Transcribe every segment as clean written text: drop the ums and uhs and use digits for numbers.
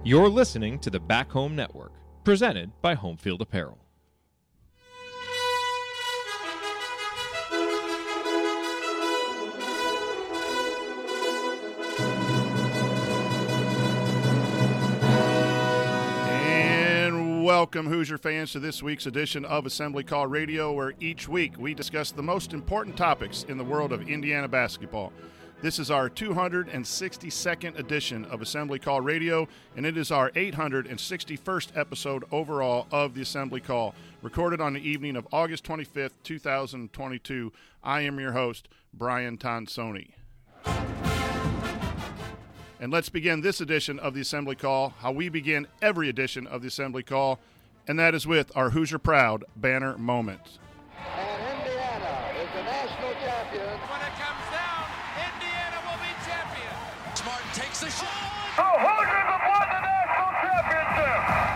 You're listening to the Back Home Network, presented by Homefield Apparel. Welcome, Hoosier fans, to this week's edition of Assembly Call Radio, where each week we discuss the most important topics in the world of Indiana basketball. This is our 262nd edition of Assembly Call Radio, and it is our 861st episode overall of the Assembly Call, recorded on the evening of August 25th, 2022. I am your host, Brian Tonsoni. And let's begin this edition of the Assembly Call, how we begin every edition of the Assembly Call, and that is with our Hoosier Proud banner moment. And Indiana is the national champion. When it comes down, Indiana will be champion. Smart takes the shot. The Hoosiers have won the national championship.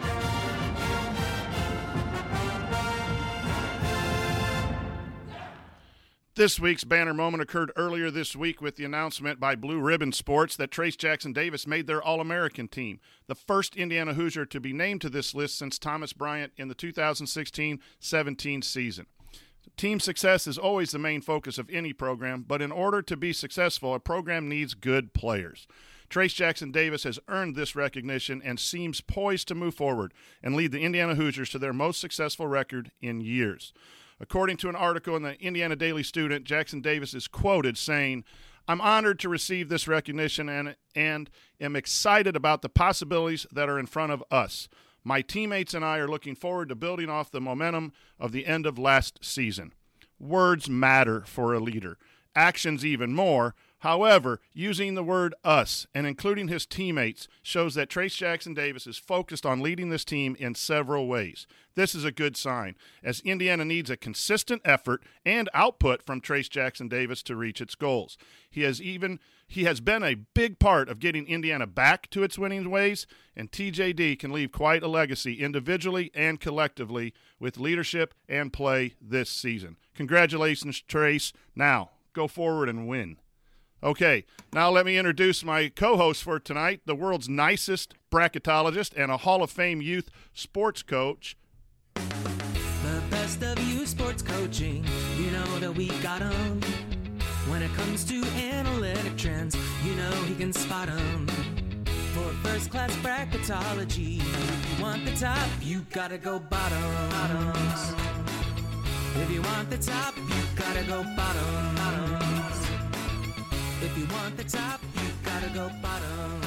This week's banner moment occurred earlier this week with the announcement by Blue Ribbon Sports that Trayce Jackson-Davis made their All-American team, the first Indiana Hoosier to be named to this list since Thomas Bryant in the 2016-17 season. Team success is always the main focus of any program, but in order to be successful, a program needs good players. Trayce Jackson-Davis has earned this recognition and seems poised to move forward and lead the Indiana Hoosiers to their most successful record in years. According to an article in the Indiana Daily Student, Jackson-Davis is quoted saying, "I'm honored to receive this recognition and am excited about the possibilities that are in front of us. My teammates and I are looking forward to building off the momentum of the end of last season." Words matter for a leader. Actions even more. However, using the word us and including his teammates shows that Trayce Jackson-Davis is focused on leading this team in several ways. This is a good sign, as Indiana needs a consistent effort and output from Trayce Jackson-Davis to reach its goals. He has been a big part of getting Indiana back to its winning ways, and TJD can leave quite a legacy individually and collectively with leadership and play this season. Congratulations, Trayce. Now, go forward and win. Okay, now let me introduce my co-host for tonight, the world's nicest bracketologist and a Hall of Fame youth sports coach. The best of youth sports coaching, you know that we got 'em. When it comes to analytic trends, you know he can spot 'em. For first-class bracketology, if you want the top, you gotta go bottoms. If you want the top, you gotta go bottoms. If you want the top, you gotta go bottom.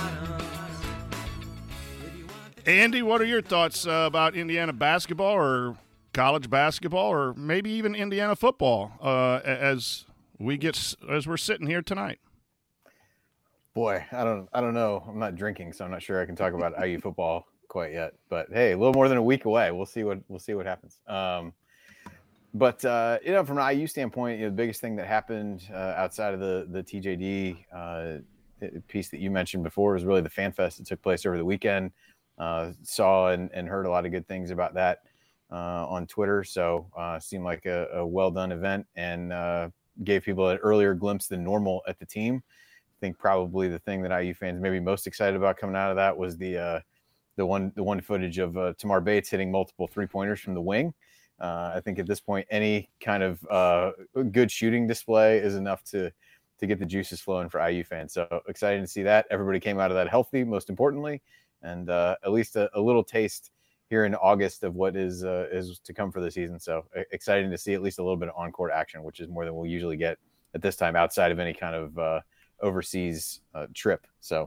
Andy, what are your thoughts about Indiana basketball or college basketball or maybe even Indiana football as we're sitting here tonight? Boy, I don't know. I'm not drinking, so I'm not sure I can talk about IU football quite yet. But hey, a little more than a week away. We'll see what happens. But from an IU standpoint, the biggest thing that happened outside of the TJD piece that you mentioned before was really the Fan Fest that took place over the weekend. Saw and heard a lot of good things about that on Twitter. So seemed like a well-done event and gave people an earlier glimpse than normal at the team. I think probably the thing that IU fans may be most excited about coming out of that was the one footage of Tamar Bates hitting multiple three-pointers from the wing. I think at this point, any kind of good shooting display is enough to get the juices flowing for IU fans. So excited to see that. Everybody came out of that healthy, most importantly, and at least a little taste here in August of what is to come for the season. So exciting to see at least a little bit of on-court action, which is more than we'll usually get at this time outside of any kind of overseas trip. So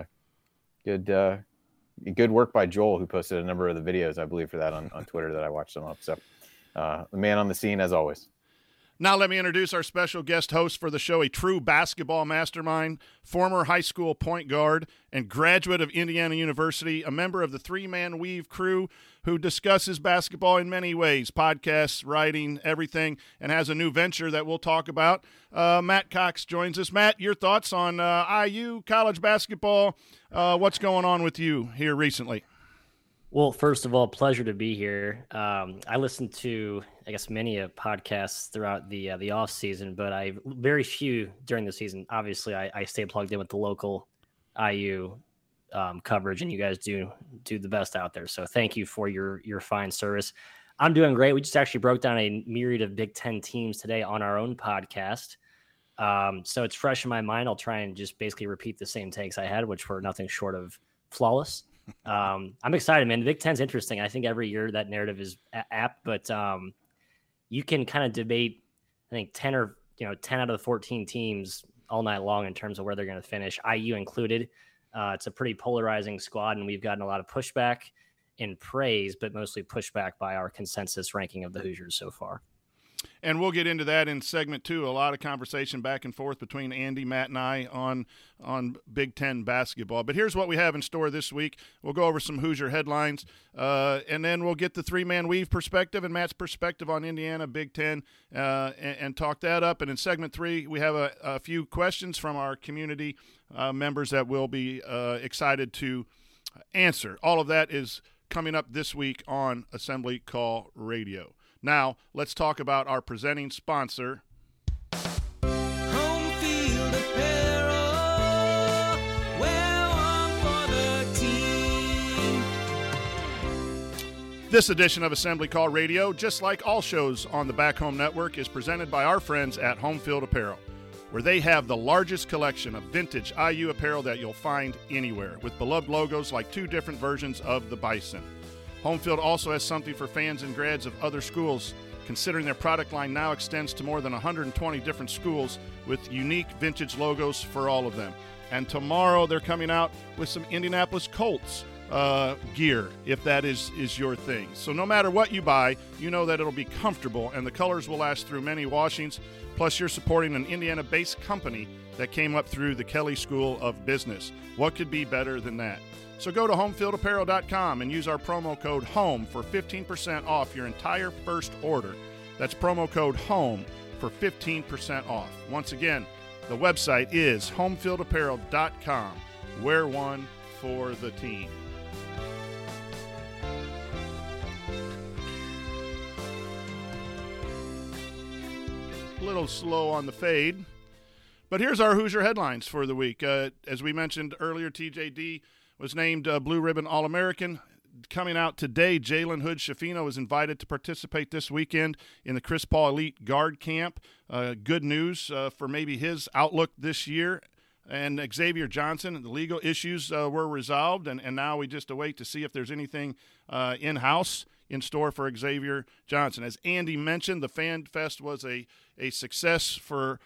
good work by Joel, who posted a number of the videos, I believe, for that on Twitter that I watched some of. So the man on the scene, as always. Now let me introduce our special guest host for the show, a true basketball mastermind, former high school point guard, and graduate of Indiana University, a member of the Three-Man Weave crew who discusses basketball in many ways, podcasts, writing, everything, and has a new venture that we'll talk about. Matt Cox joins us. Matt, your thoughts on IU, college basketball, what's going on with you here recently? Well, first of all, pleasure to be here. I listened to, I guess, many podcasts throughout the off season, but very few during the season. Obviously, I stay plugged in with the local IU coverage, and you guys do the best out there. So thank you for your fine service. I'm doing great. We just actually broke down a myriad of Big Ten teams today on our own podcast. So it's fresh in my mind. I'll try and just basically repeat the same takes I had, which were nothing short of flawless. I'm excited, man. The Big Ten's interesting. I think every year that narrative is apt, but you can kind of debate, I think 10 out of the 14 teams all night long in terms of where they're going to finish, IU included. It's a pretty polarizing squad, and we've gotten a lot of pushback and praise, but mostly pushback by our consensus ranking of the Hoosiers so far. And we'll get into that in segment 2. A lot of conversation back and forth between Andy, Matt, and I on Big Ten basketball. But here's what we have in store this week. We'll go over some Hoosier headlines, and then we'll get the three-man weave perspective and Matt's perspective on Indiana, Big Ten, and talk that up. And in segment 3, we have a few questions from our community members that we'll be excited to answer. All of that is coming up this week on Assembly Call Radio. Now, let's talk about our presenting sponsor. Home Field Apparel, wear one for the team. This edition of Assembly Call Radio, just like all shows on the Back Home Network, is presented by our friends at Home Field Apparel, where they have the largest collection of vintage IU apparel that you'll find anywhere, with beloved logos like 2 different versions of the Bison. Home Field also has something for fans and grads of other schools, considering their product line now extends to more than 120 different schools with unique vintage logos for all of them. And tomorrow they're coming out with some Indianapolis Colts gear, if that is your thing. So no matter what you buy, you know that it'll be comfortable and the colors will last through many washings. Plus, you're supporting an Indiana-based company that came up through the Kelly School of Business. What could be better than that? So go to homefieldapparel.com and use our promo code HOME for 15% off your entire first order. That's promo code HOME for 15% off. Once again, the website is homefieldapparel.com. Wear one for the team. A little slow on the fade, but here's our Hoosier headlines for the week. As we mentioned earlier, TJD was named Blue Ribbon All-American. Coming out today, Jalen Hood-Schifino is invited to participate this weekend in the Chris Paul Elite Guard Camp. Good news for maybe his outlook this year. And Xavier Johnson, the legal issues were resolved, and now we just await to see if there's anything in-house in store for Xavier Johnson. As Andy mentioned, the Fan Fest was a success for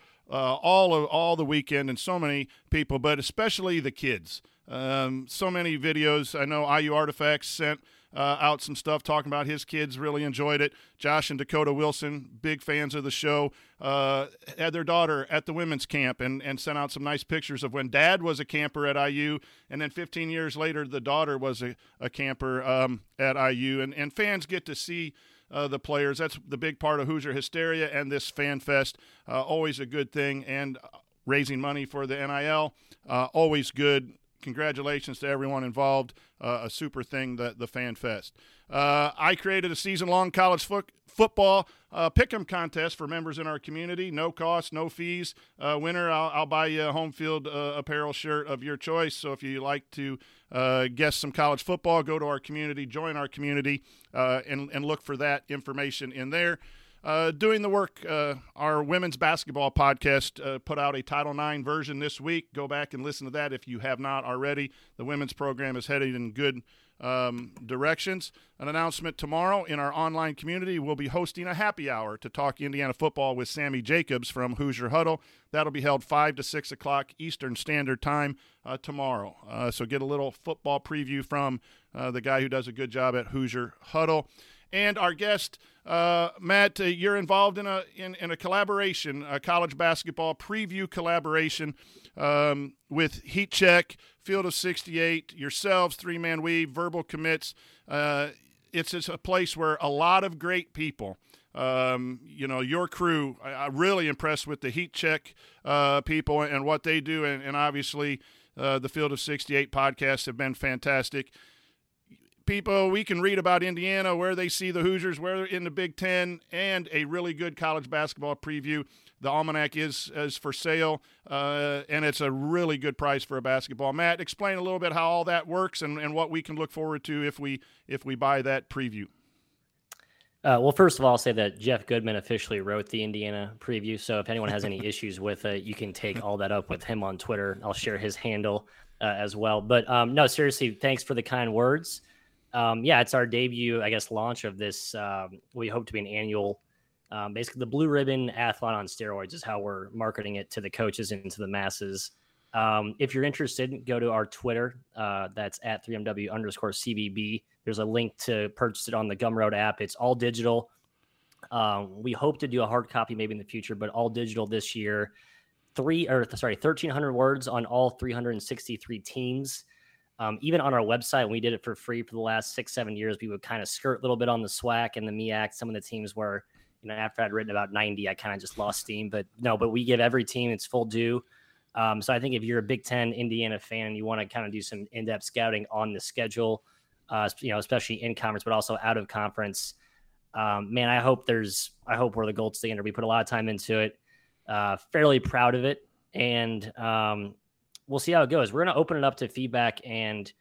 all the weekend and so many people, but especially the kids. So many videos. I know IU Artifacts sent out some stuff talking about his kids really enjoyed it. Josh and Dakota Wilson, big fans of the show, had their daughter at the women's camp and sent out some nice pictures of when dad was a camper at IU, and then 15 years later the daughter was a camper at IU, and fans get to see the players. That's the big part of Hoosier Hysteria and this Fan Fest. Always a good thing, and raising money for the NIL, always good. Congratulations to everyone involved. A super thing, the Fan Fest. I created a season-long college football pick'em contest for members in our community. No cost, no fees. Winner, I'll buy you a Home Field apparel shirt of your choice. So if you like to guess some college football, go to our community, join our community, and look for that information in there. Doing the work, our women's basketball podcast put out a Title IX version this week. Go back and listen to that if you have not already. The women's program is headed in good directions. An announcement tomorrow in our online community. We'll be hosting a happy hour to talk Indiana football with Sammy Jacobs from Hoosier Huddle. That'll be held 5 to 6 o'clock Eastern Standard Time tomorrow. So get a little football preview from the guy who does a good job at Hoosier Huddle. And our guest, Matt, you're involved in a collaboration, a college basketball preview collaboration with Heat Check, Field of 68, yourselves, Three-Man Weave, Verbal Commits. It's a place where a lot of great people, your crew, I'm really impressed with the Heat Check people and what they do. And obviously the Field of 68 podcasts have been fantastic. people, we can read about Indiana, where they see the Hoosiers, where they're in the Big Ten, and a really good college basketball preview. The Almanac is for sale, and it's a really good price for a basketball. Matt, explain a little bit how all that works and what we can look forward to if we buy that preview. Well, first of all, I'll say that Jeff Goodman officially wrote the Indiana preview. So if anyone has any issues with it, you can take all that up with him on Twitter. I'll share his handle as well. But no, seriously, thanks for the kind words. Yeah, it's our debut, I guess, launch of this. We hope to be an annual, basically the Blue Ribbon Athlon on steroids is how we're marketing it to the coaches and to the masses. If you're interested, go to our Twitter. That's at 3MW_CBB. There's a link to purchase it on the Gumroad app. It's all digital. We hope to do a hard copy maybe in the future, but all digital this year. 1,300 words on all 363 teams. Even on our website, when we did it for free for the last 6-7 years, we would kind of skirt a little bit on the SWAC and the MEAC. Some of the teams were, after I'd written about 90, I kind of just lost steam. But we give every team its full due. So I think if you're a Big Ten Indiana fan and you want to kind of do some in-depth scouting on the schedule, especially in conference, but also out of conference, man, I hope we're the gold standard. We put a lot of time into it, fairly proud of it. And we'll see how it goes. We're going to open it up to feedback and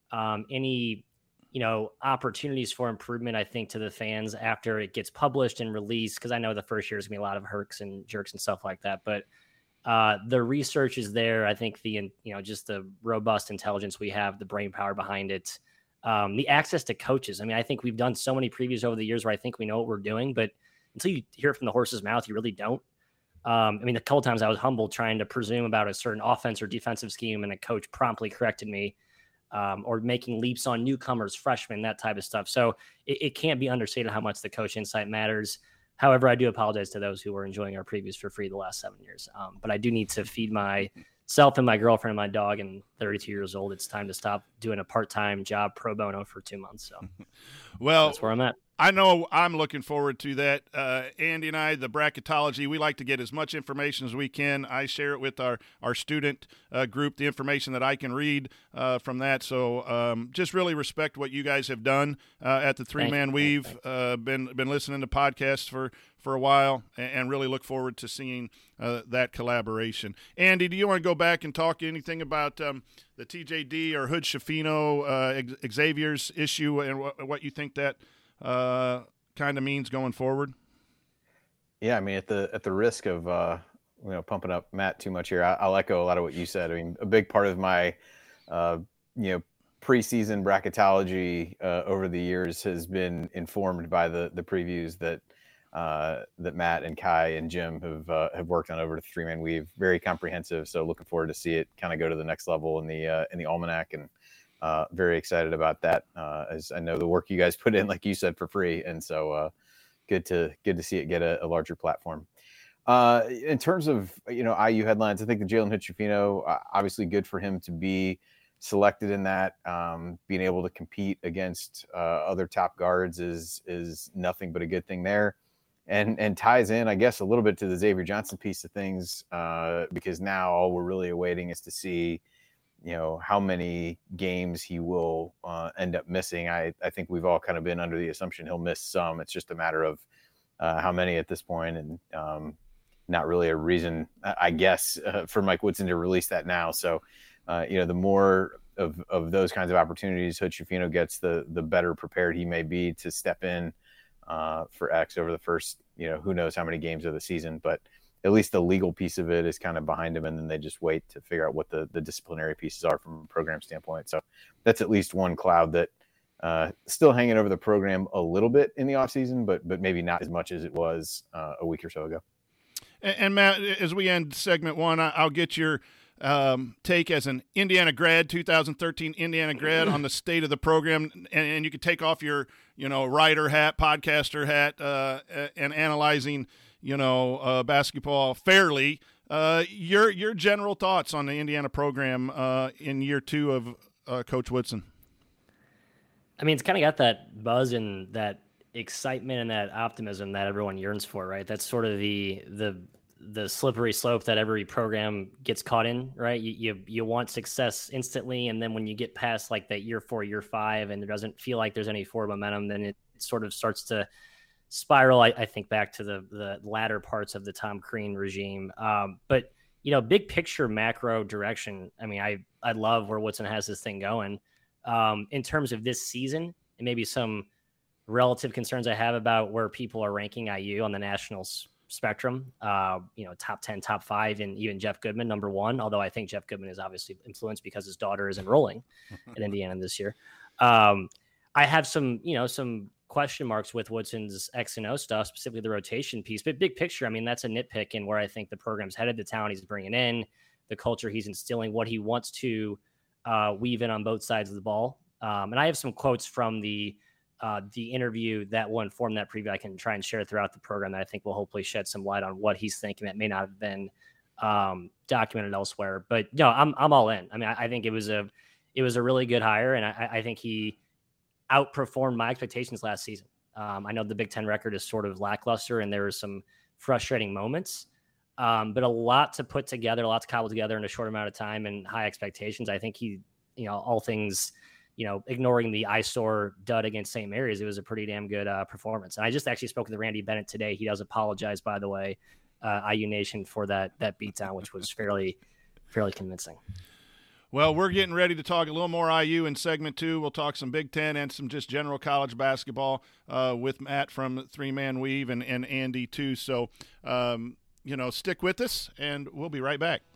any, opportunities for improvement, I think, to the fans after it gets published and released. Cause I know the first year is gonna be a lot of herks and jerks and stuff like that, but the research is there. I think just the robust intelligence we have, the brain power behind it, the access to coaches. I mean, I think we've done so many previews over the years where I think we know what we're doing, but until you hear it from the horse's mouth, you really don't. I mean, a couple times I was humbled trying to presume about a certain offense or defensive scheme, and a coach promptly corrected me, or making leaps on newcomers, freshmen, that type of stuff. So it can't be understated how much the coach insight matters. However, I do apologize to those who were enjoying our previews for free the last 7 years. But I do need to feed myself and my girlfriend and my dog, and 32 years old. It's time to stop doing a part-time job pro bono for 2 months. So well, that's where I'm at. I know I'm looking forward to that. Andy and I, the bracketology, we like to get as much information as we can. I share it with our student group, the information that I can read from that. So just really respect what you guys have done at the Three-Man Weave. Been listening to podcasts for a while, and really look forward to seeing that collaboration. Andy, do you want to go back and talk anything about the TJD or Hood Schifino Xavier's issue and what you think that kind of means going forward? Yeah, I mean, at the risk of pumping up Matt too much here, I'll echo a lot of what you said. I mean, a big part of my preseason bracketology over the years has been informed by the previews that Matt and Kai and Jim have worked on over to Three-Man Weave. Very comprehensive. So looking forward to see it kind of go to the next level in the Almanac, and very excited about that, as I know the work you guys put in, like you said, for free. And so good to see it get a larger platform. In terms of, IU headlines, I think the Jalen Hood-Schifino, obviously good for him to be selected in that. Being able to compete against other top guards is nothing but a good thing there. And ties in, I guess, a little bit to the Xavier Johnson piece of things, because now all we're really awaiting is to see how many games he will end up missing. I think we've all kind of been under the assumption he'll miss some. It's just a matter of how many at this point, and not really a reason, I guess, for Mike Woodson to release that now. So, the more of those kinds of opportunities Hood-Schifino gets, the better prepared he may be to step in for X over the first, who knows how many games of the season. But at least the legal piece of it is kind of behind him, and then they just wait to figure out what the disciplinary pieces are from a program standpoint. So that's at least one cloud that still hanging over the program a little bit in the offseason, but maybe not as much as it was a week or so ago. And Matt, as we end segment one, I'll get your take as an Indiana grad, 2013 Indiana grad, on the state of the program, and you could take off your writer hat, podcaster hat, and analyzing basketball fairly. Your general thoughts on the Indiana program in year two of Coach Woodson? I mean, it's kind of got that buzz and that excitement and that optimism that everyone yearns for, right? That's sort of the the slippery slope that every program gets caught in, right? You want success instantly, and then when you get past like that year 4, year 5, and there doesn't feel like there's any forward momentum, then it sort of starts to spiral. I think back to the latter parts of the Tom Crean regime. But big picture, macro direction. I mean, I love where Woodson has this thing going. In terms of this season, and maybe some relative concerns I have about where people are ranking IU on the national spectrum, top 10, top 5, and even Jeff Goodman, number 1, although I think Jeff Goodman is obviously influenced because his daughter is enrolling at Indiana this year. I have some question marks with Woodson's X and O stuff, specifically the rotation piece, but big picture, I mean, that's a nitpick in where I think the program's headed, the talent he's bringing in, the culture he's instilling, what he wants to weave in on both sides of the ball. And I have some quotes from the interview that will inform that preview I can try and share throughout the program that I think will hopefully shed some light on what he's thinking that may not have been documented elsewhere. But no, I'm all in. I mean, I think it was a really good hire, and I think he outperformed my expectations last season. I know the Big Ten record is sort of lackluster, and there were some frustrating moments, but a lot to put together, a lot to cobble together in a short amount of time, and high expectations. I think he, all things, ignoring the eyesore dud against St. Mary's, it was a pretty damn good performance. And I just actually spoke with Randy Bennett today. He does apologize, by the way, IU Nation, for that beatdown, which was fairly convincing. Well, we're getting ready to talk a little more IU in segment 2. We'll talk some Big Ten and some just general college basketball with Matt from Three Man Weave and Andy too. So, stick with us, and we'll be right back.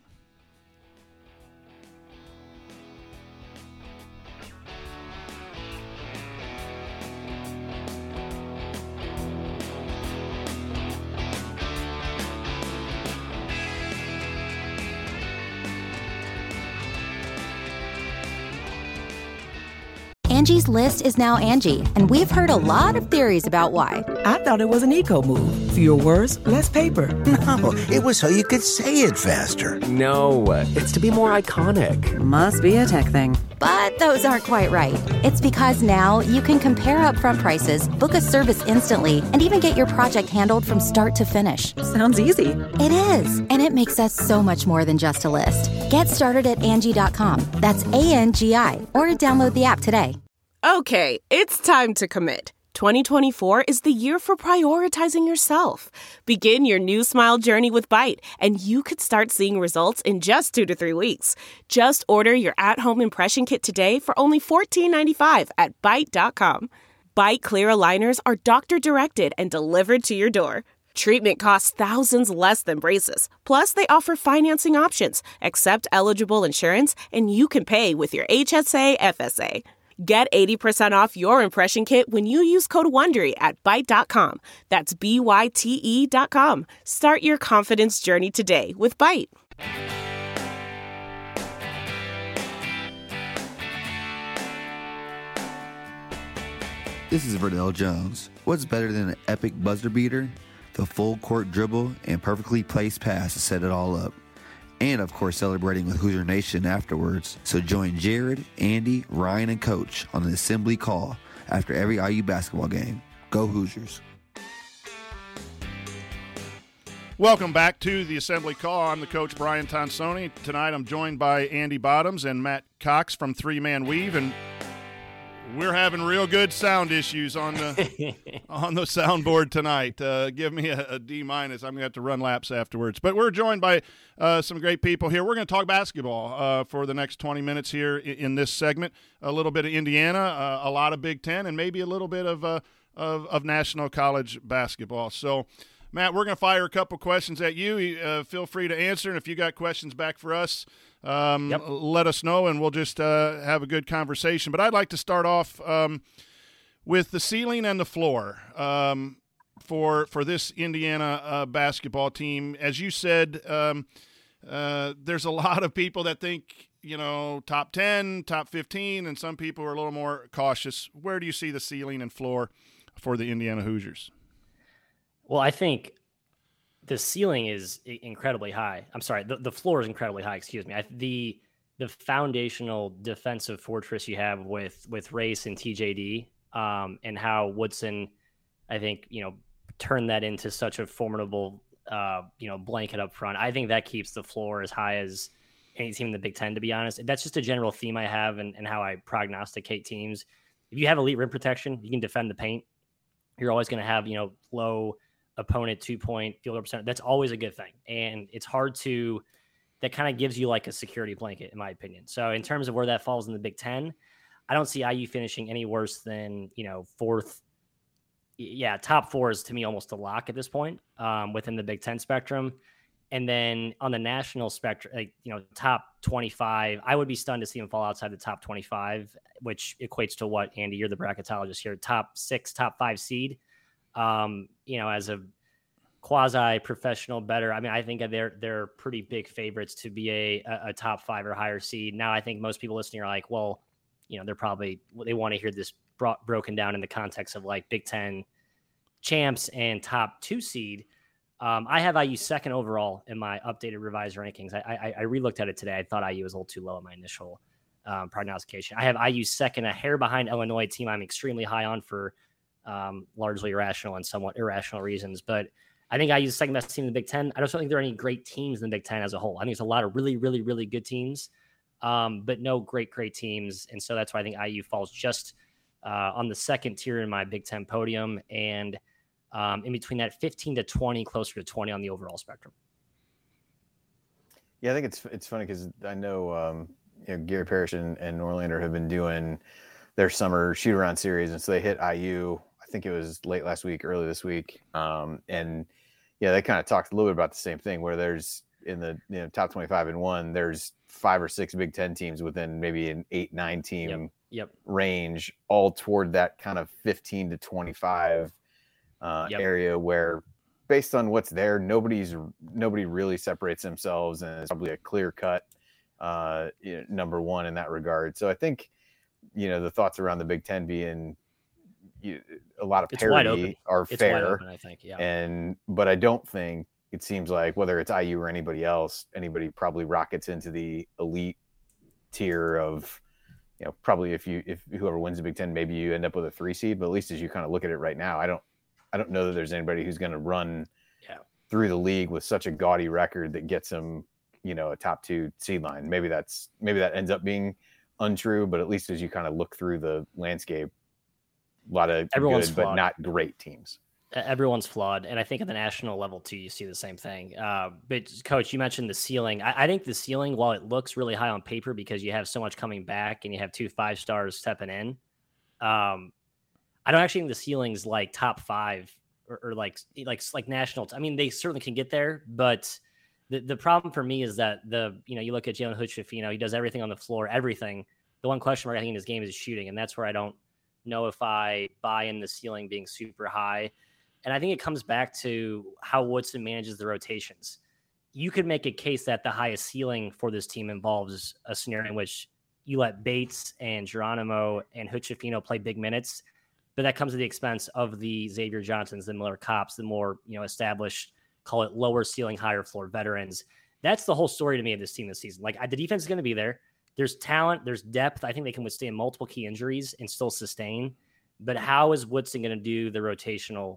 Angie's List is now Angie, and we've heard a lot of theories about why. I thought it was an eco move. Fewer words, less paper. No, it was so you could say it faster. No, it's to be more iconic. Must be a tech thing. But those aren't quite right. It's because now you can compare upfront prices, book a service instantly, and even get your project handled from start to finish. Sounds easy. It is, and it makes us so much more than just a list. Get started at Angie.com. That's ANGI, or download the app today. Okay, it's time to commit. 2024 is the year for prioritizing yourself. Begin your new smile journey with Byte, and you could start seeing results in just 2 to 3 weeks. Just order your at-home impression kit today for only $14.95 at Byte.com. Byte Clear aligners are doctor-directed and delivered to your door. Treatment costs thousands less than braces. Plus, they offer financing options, accept eligible insurance, and you can pay with your HSA FSA. Get 80% off your impression kit when you use code WONDERY at Byte.com. That's BYTE.com. Start your confidence journey today with Byte. This is Verdell Jones. What's better than an epic buzzer beater? The full court dribble and perfectly placed pass to set it all up. And, of course, celebrating with Hoosier Nation afterwards. So join Jared, Andy, Ryan, and Coach on the assembly call after every IU basketball game. Go Hoosiers. Welcome back to the assembly call. I'm the coach, Brian Tonsoni. Tonight I'm joined by Andy Bottoms and Matt Cox from Three Man Weave, and we're having real good sound issues on the on the soundboard tonight. Give me a D-. I'm going to have to run laps afterwards. But we're joined by some great people here. We're going to talk basketball for the next 20 minutes here in this segment. A little bit of Indiana, a lot of Big Ten, and maybe a little bit of national college basketball. So, Matt, we're going to fire a couple questions at you. Feel free to answer, and if you got questions back for us, let us know, and we'll just have a good conversation. But I'd like to start off with the ceiling and the floor for this Indiana basketball team. As you said, there's a lot of people that think, top 10, top 15, and some people are a little more cautious. Where do you see the ceiling and floor for the Indiana Hoosiers? Well, I think the ceiling is incredibly high. I'm sorry, the floor is incredibly high. Excuse me. The foundational defensive fortress you have with Race and TJD, and how Woodson, I think, turned that into such a formidable blanket up front. I think that keeps the floor as high as any team in the Big Ten, to be honest. That's just a general theme I have and how I prognosticate teams. If you have elite rim protection, you can defend the paint. You're always going to have, low opponent 2-point field goal percentage. That's always a good thing. And it's hard to, that kind of gives you like a security blanket, in my opinion. So in terms of where that falls in the Big Ten, I don't see IU finishing any worse than, fourth. Yeah, top 4 is to me almost a lock at this point within the Big Ten spectrum. And then on the national spectrum, top 25, I would be stunned to see him fall outside the top 25, which equates to what, Andy, you're the bracketologist here, top 6, top 5 seed. As a quasi-professional bettor, I mean, I think they're pretty big favorites to be a top 5 or higher seed. Now, I think most people listening are like, well, they want to hear this broken down in the context of like Big Ten champs and top 2 seed. I have IU second overall in my updated revised rankings. I re-looked at it today. I thought IU was a little too low in my initial prognostication. I have IU second, a hair behind Illinois, team I'm extremely high on for largely irrational and somewhat irrational reasons. But I think IU is the second best team in the Big Ten. I don't think there are any great teams in the Big Ten as a whole. I think there's a lot of really, really, really good teams, but no great teams. And so that's why I think IU falls just on the second tier in my Big Ten podium, and in between that 15 to 20, closer to 20 on the overall spectrum. Yeah, I think it's funny because I know Gary Parrish and Norlander have been doing their summer shoot around series, and so they hit IU. I think it was late last week, early this week, and they kind of talked a little bit about the same thing, where there's in the top 25 and 1, there's 5 or 6 Big Ten teams within maybe an 8-9 team range, all toward that kind of 15 to 25 area, where based on what's there, nobody really separates themselves, and it's probably a clear cut number 1 in that regard. So I think the thoughts around the Big Ten being a lot of parity are fair. Open, I think, but I don't think it seems like whether it's IU or anybody else, anybody probably rockets into the elite tier of, probably if whoever wins the Big Ten, maybe you end up with a 3 seed, but at least as you kind of look at it right now, I don't know that there's anybody who's going to run through the league with such a gaudy record that gets them, a top 2 seed line. Maybe that ends up being untrue, but at least as you kind of look through the landscape, a lot of good but not great teams. Everyone's flawed, and I think at the national level too, you see the same thing. But Coach, you mentioned the ceiling. I think the ceiling, while it looks really high on paper because you have so much coming back and you have 2 5-stars stepping in, I don't actually think the ceiling's like top 5 or like national. I mean, they certainly can get there, but the problem for me is that you look at Jalen Hood-Schifino, he does everything on the floor, everything. The one question mark I think in his game is shooting, and that's where I don't know if I buy in the ceiling being super high. And I think it comes back to how Woodson manages the rotations. You could make a case that the highest ceiling for this team involves a scenario in which you let Bates and Geronimo and Hood-Schifino play big minutes, but that comes at the expense of the Xavier Johnsons, the Miller Kopps, the more established, call it lower ceiling, higher floor veterans. That's the whole story to me of this team this season. Like, the defense is going to be there. There's talent, there's depth. I think they can withstand multiple key injuries and still sustain. But how is Woodson going to do the rotational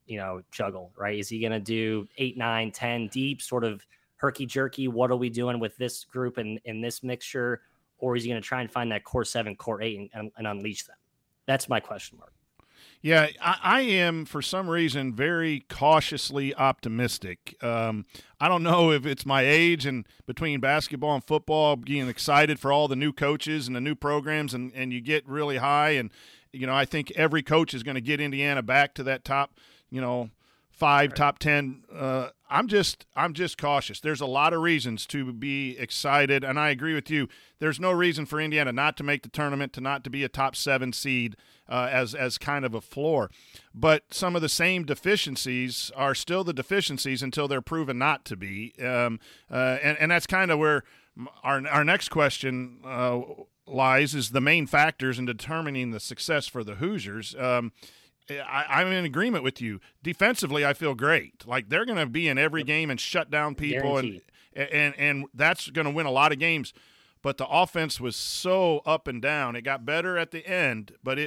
juggle, right? Is he going to do 8, 9, 10 deep, sort of herky-jerky? What are we doing with this group and in this mixture? Or is he going to try and find that core 7, core 8 and unleash them? That's my question mark. Yeah, I am, for some reason, very cautiously optimistic. I don't know if it's my age and between basketball and football, being excited for all the new coaches and the new programs, and you get really high. And, I think every coach is going to get Indiana back to that top, 5, top 10. I'm just cautious. There's a lot of reasons to be excited, and I agree with you. There's no reason for Indiana not to make the tournament, to be a top 7 seed as kind of a floor. But some of the same deficiencies are still the deficiencies until they're proven not to be. And that's kind of where our next question lies, is the main factors in determining the success for the Hoosiers. I'm in agreement with you. Defensively, I feel great. Like, they're going to be in every game and shut down people, and that's going to win a lot of games. But the offense was so up and down. It got better at the end, but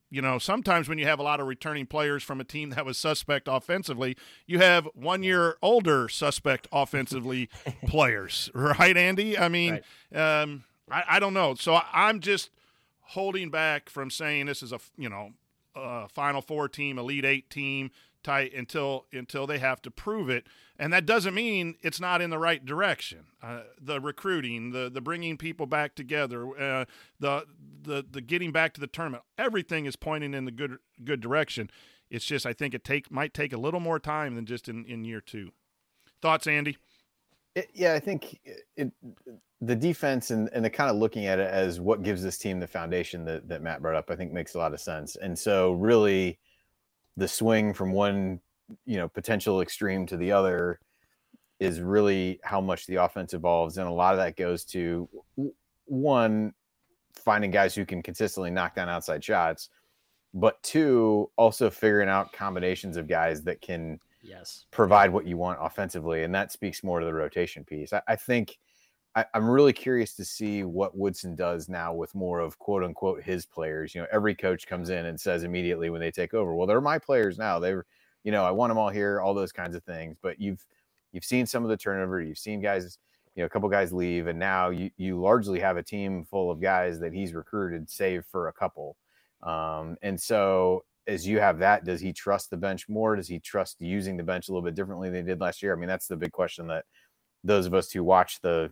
sometimes when you have a lot of returning players from a team that was suspect offensively, you have 1 year older suspect offensively players, right, Andy? I mean, right. I don't know. So I'm just holding back from saying this is a Final Four team, Elite Eight team tight until they have to prove it. And that doesn't mean it's not in the right direction. The recruiting, the bringing people back together, the getting back to the tournament, everything is pointing in the good direction. It's just I think it might take a little more time than just in year two. Thoughts, Andy? I think the defense and the kind of looking at it as what gives this team the foundation that Matt brought up, I think makes a lot of sense. And so really the swing from one, potential extreme to the other is really how much the offense evolves. And a lot of that goes to one, finding guys who can consistently knock down outside shots, but two, also figuring out combinations of guys that can provide what you want offensively. And that speaks more to the rotation piece. I think I'm really curious to see what Woodson does now with more of quote unquote his players. Every coach comes in and says immediately when they take over, well, they're my players now. I want them all here, all those kinds of things. But you've seen some of the turnover. You've seen guys, a couple guys leave, and now you largely have a team full of guys that he's recruited, save for a couple. And so as you have that, does he trust the bench more? Does he trust using the bench a little bit differently than he did last year? I mean, that's the big question that those of us who watch the,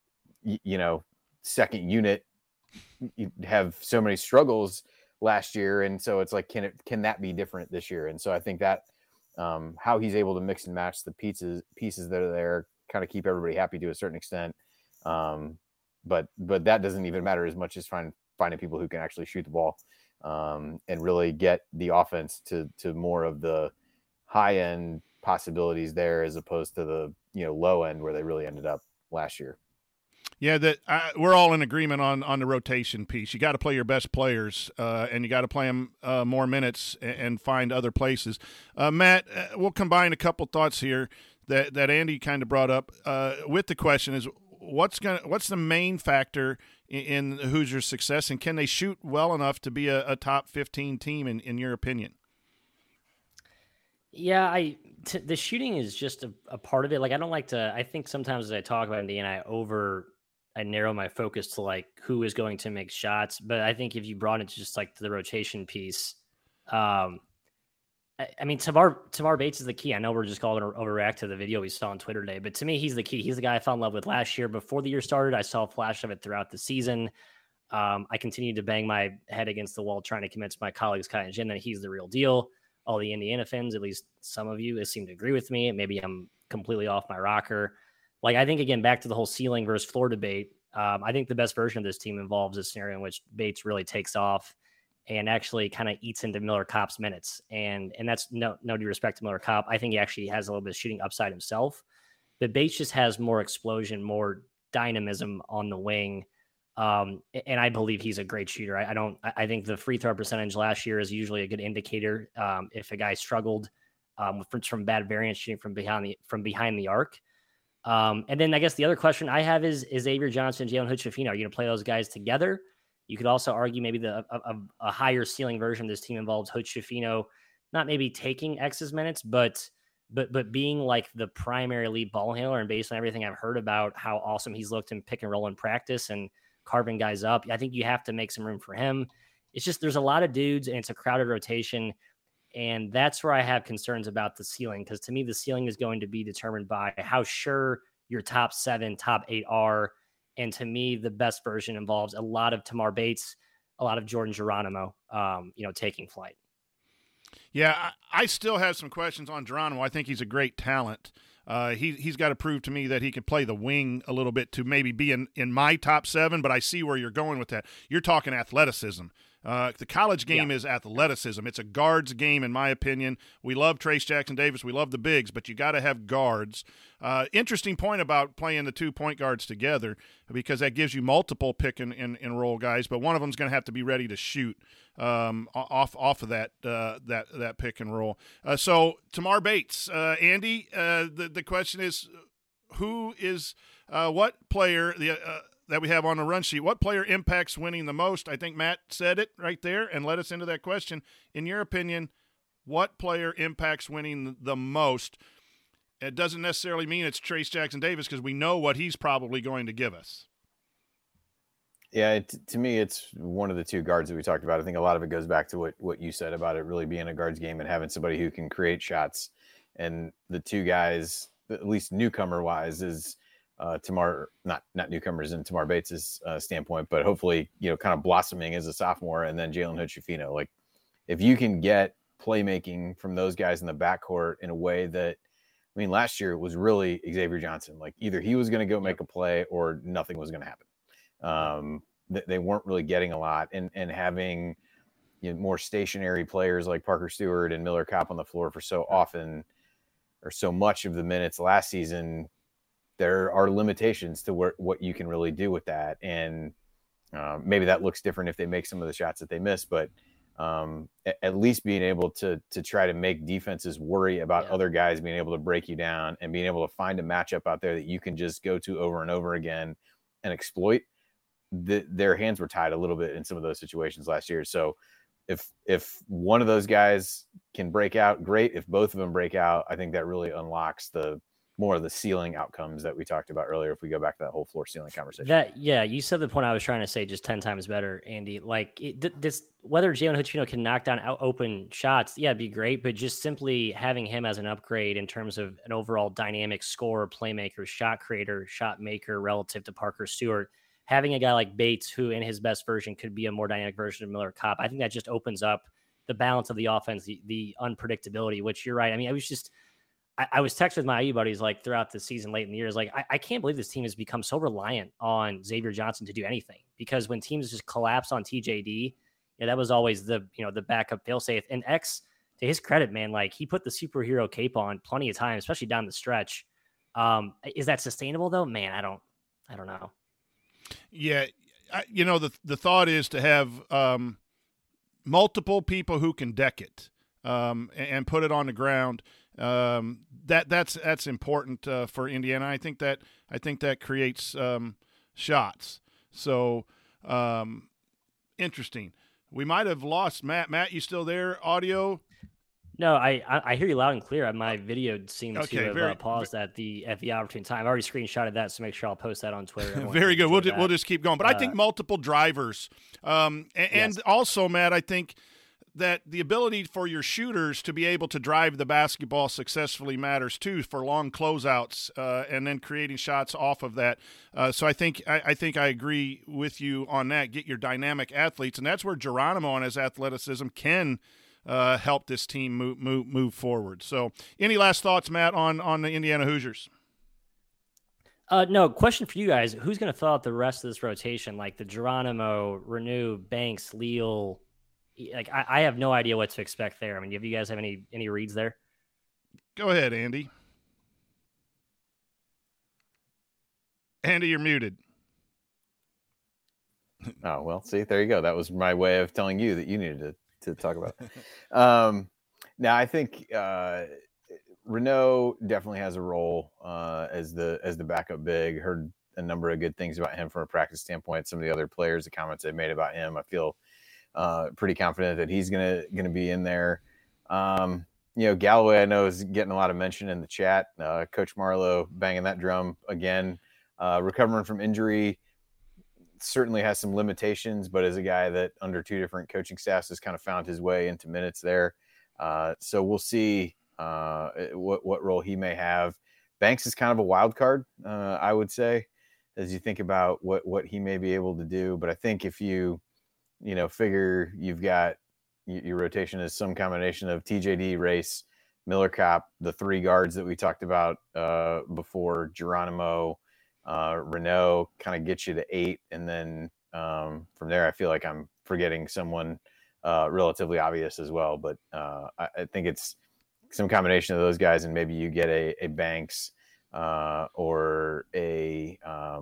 second unit have so many struggles last year. And so it's like, can that be different this year? And so I think that how he's able to mix and match the pieces that are there, kind of keep everybody happy to a certain extent. But that doesn't even matter as much as finding people who can actually shoot the ball and really get the offense to more of the high end possibilities there, as opposed to the low end where they really ended up last year. Yeah, we're all in agreement on the rotation piece. You got to play your best players, and you got to play them more minutes and find other places. Matt, we'll combine a couple thoughts here that Andy kind of brought up with the question is what's the main factor in the Hoosiers' success, and can they shoot well enough to be a top 15 team in your opinion? Yeah, the shooting is just a part of it. Like, I don't like to. I think sometimes as I talk about Indiana, I narrow my focus to like who is going to make shots. But I think if you brought it to just like the rotation piece, I mean, Tamar Bates is the key. I know we're just going to overreact to the video we saw on Twitter today, but to me, he's the key. He's the guy I fell in love with last year. Before the year started, I saw a flash of it throughout the season. I continued to bang my head against the wall trying to convince my colleagues, Kai and Jim, that he's the real deal. All the Indiana fans, at least some of you, seem to agree with me. Maybe I'm completely off my rocker. Like, I think, again, back to the whole ceiling versus floor debate, I think the best version of this team involves a scenario in which Bates really takes off and actually kind of eats into Miller Kopp's minutes. And that's no due respect to Miller Kopp. I think he actually has a little bit of shooting upside himself. But Bates just has more explosion, more dynamism on the wing. And I believe he's a great shooter. I think the free throw percentage last year is usually a good indicator. If a guy struggled from bad variance shooting from behind the arc. And then I guess the other question I have is Xavier Johnson, Jalen Hood-Schifino, are you going to play those guys together? You could also argue maybe a higher ceiling version of this team involves Hood-Schifino, not maybe taking X's minutes, but being like the primary lead ball handler. And based on everything I've heard about how awesome he's looked in pick and roll in practice and carving guys up, I think you have to make some room for him. It's just, there's a lot of dudes and it's a crowded rotation. And that's where I have concerns about the ceiling. Because to me, the ceiling is going to be determined by how sure your top 7, top 8 are. And to me, the best version involves a lot of Tamar Bates, a lot of Jordan Geronimo, taking flight. Yeah, I still have some questions on Geronimo. I think he's a great talent. He's got to prove to me that he can play the wing a little bit to maybe be in my top 7, but I see where you're going with that. You're talking athleticism. The college game is athleticism. It's a guards game, in my opinion. We love Trayce Jackson-Davis. We love the bigs, but you got to have guards. Interesting point about playing the 2 point guards together, because that gives you multiple pick and roll guys, but one of them's going to have to be ready to shoot off of that pick and roll. So Tamar Bates, Andy, the question is, who is what player that we have on the run sheet. What player impacts winning the most? I think Matt said it right there and led us into that question. In your opinion, what player impacts winning the most? It doesn't necessarily mean it's Trayce Jackson-Davis because we know what he's probably going to give us. Yeah, to me, it's one of the two guards that we talked about. I think a lot of it goes back to what you said about it really being a guards game and having somebody who can create shots. And the two guys, at least newcomer-wise, is Tamar, not newcomers in Tamar Bates' standpoint, but hopefully, kind of blossoming as a sophomore, and then Jalen Hood-Schifino. Like, if you can get playmaking from those guys in the backcourt in a way that, last year it was really Xavier Johnson. Like, either he was going to go make a play or nothing was going to happen. They weren't really getting a lot, and having more stationary players like Parker Stewart and Miller Kopp on the floor for so often or so much of the minutes last season, there are limitations to what you can really do with that. And maybe that looks different if they make some of the shots that they miss, but at least being able to try to make defenses worry about other guys being able to break you down and being able to find a matchup out there that you can just go to over and over again and exploit. Their hands were tied a little bit in some of those situations last year. So if one of those guys can break out, great. If both of them break out, I think that really unlocks more of the ceiling outcomes that we talked about earlier. If we go back to that whole floor ceiling conversation, you said the point I was trying to say just 10 times better, Andy. Like this, whether Jalen Hood-Schifino can knock down open shots, it'd be great. But just simply having him as an upgrade in terms of an overall dynamic scorer, playmaker, shot creator, shot maker relative to Parker Stewart. Having a guy like Bates, who in his best version could be a more dynamic version of Miller Kopp, I think that just opens up the balance of the offense, the unpredictability, which you're right. I was texting with my IU buddies like throughout the season, late in the years, like I can't believe this team has become so reliant on Xavier Johnson to do anything, because when teams just collapse on TJD, that was always the backup failsafe. And X, to his credit, man, like he put the superhero cape on plenty of times, especially down the stretch. Is that sustainable though? Man, I don't know. Yeah, the thought is to have multiple people who can deck it and put it on the ground. That's important for Indiana. I think that creates shots. So interesting. We might have lost Matt. Matt, you still there? Audio? No, I hear you loud and clear. My video seemed to have paused at the opportune time. I already screenshotted that, so make sure I'll post that on Twitter. Very good. We'll just keep going. But I think multiple drivers. And also, Matt, I think that the ability for your shooters to be able to drive the basketball successfully matters too, for long closeouts and then creating shots off of that. So I think I agree with you on that. Get your dynamic athletes, and that's where Geronimo and his athleticism can help this team move forward. So any last thoughts, Matt, on the Indiana Hoosiers? No, question for you guys. Who's going to fill out the rest of this rotation? Like the Geronimo, Renew, Banks, Leal. Like I have no idea what to expect there. Do you guys have any reads there? Go ahead, Andy. Andy, you're muted. Oh, well, see, there you go. That was my way of telling you that you needed to talk about. Now, I think Renaud definitely has a role as the backup big. Heard a number of good things about him from a practice standpoint. Some of the other players, the comments they've made about him, I feel pretty confident that he's gonna be in there. Galloway, I know, is getting a lot of mention in the chat. Coach Marlowe banging that drum again. Recovering from injury, certainly has some limitations, but as a guy that under two different coaching staffs has kind of found his way into minutes there. So we'll see what role he may have. Banks is kind of a wild card, I would say, as you think about what he may be able to do. But I think if you figure you've got your rotation is some combination of TJD, Race, Miller Kopp, the three guards that we talked about before, Geronimo, Renaud, kind of gets you to 8. And then from there, I feel like I'm forgetting someone relatively obvious as well. But I think it's some combination of those guys, and maybe you get a Banks or a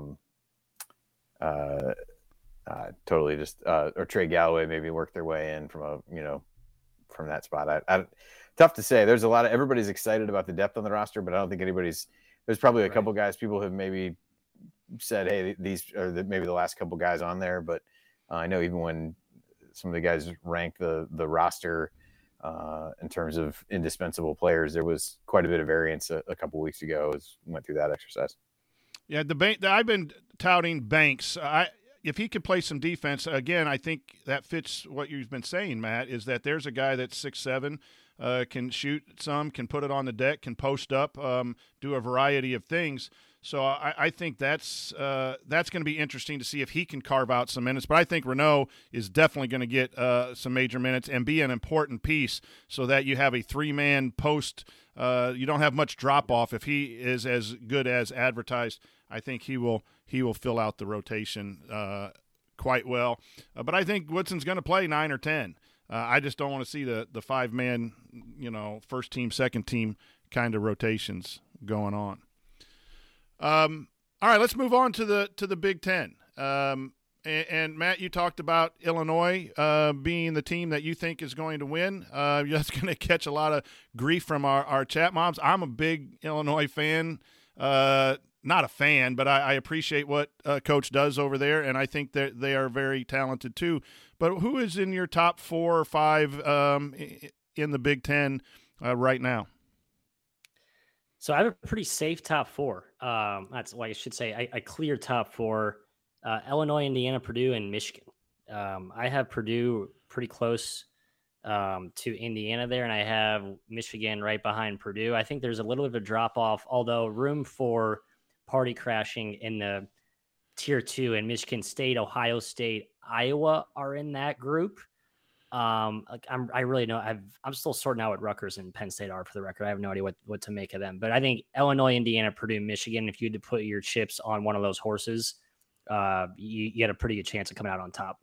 totally just or Trey Galloway maybe work their way in from from that spot. Tough to say. There's everybody's excited about the depth on the roster, but I don't think there's probably a couple guys people have maybe said, hey, these are maybe the last couple guys on there. But I know even when some of the guys ranked the roster in terms of indispensable players, there was quite a bit of variance a couple weeks ago as we went through that exercise. Yeah, I've been touting Banks. If he could play some defense, again, I think that fits what you've been saying, Matt, is that there's a guy that's 6'7", can shoot some, can put it on the deck, can post up, do a variety of things. So I think that's going to be interesting to see if he can carve out some minutes. But I think Renaud is definitely going to get some major minutes and be an important piece so that you have a three-man post. You don't have much drop-off. If he is as good as advertised, I think he will fill out the rotation quite well. But I think Woodson's going to play 9 or 10. I just don't want to see the five-man, first team, second team kind of rotations going on. All right, let's move on to the Big Ten. And Matt, you talked about Illinois being the team that you think is going to win. That's going to catch a lot of grief from our chat moms. I'm a big Illinois fan. Not a fan, but I appreciate what Coach does over there, and I think that they are very talented too. But who is in your top 4 or 5 in the Big Ten right now? So I have a pretty safe top 4. That's why I should say I clear top 4. Illinois, Indiana, Purdue, and Michigan. I have Purdue pretty close to Indiana there, and I have Michigan right behind Purdue. I think there's a little bit of a drop-off, although room for party crashing in the Tier 2, and Michigan State, Ohio State, Iowa are in that group. I really know I'm still sorting out what Rutgers and Penn State are, for the record. I have no idea what to make of them, but I think Illinois, Indiana, Purdue, Michigan, if you had to put your chips on one of those horses, you had a pretty good chance of coming out on top.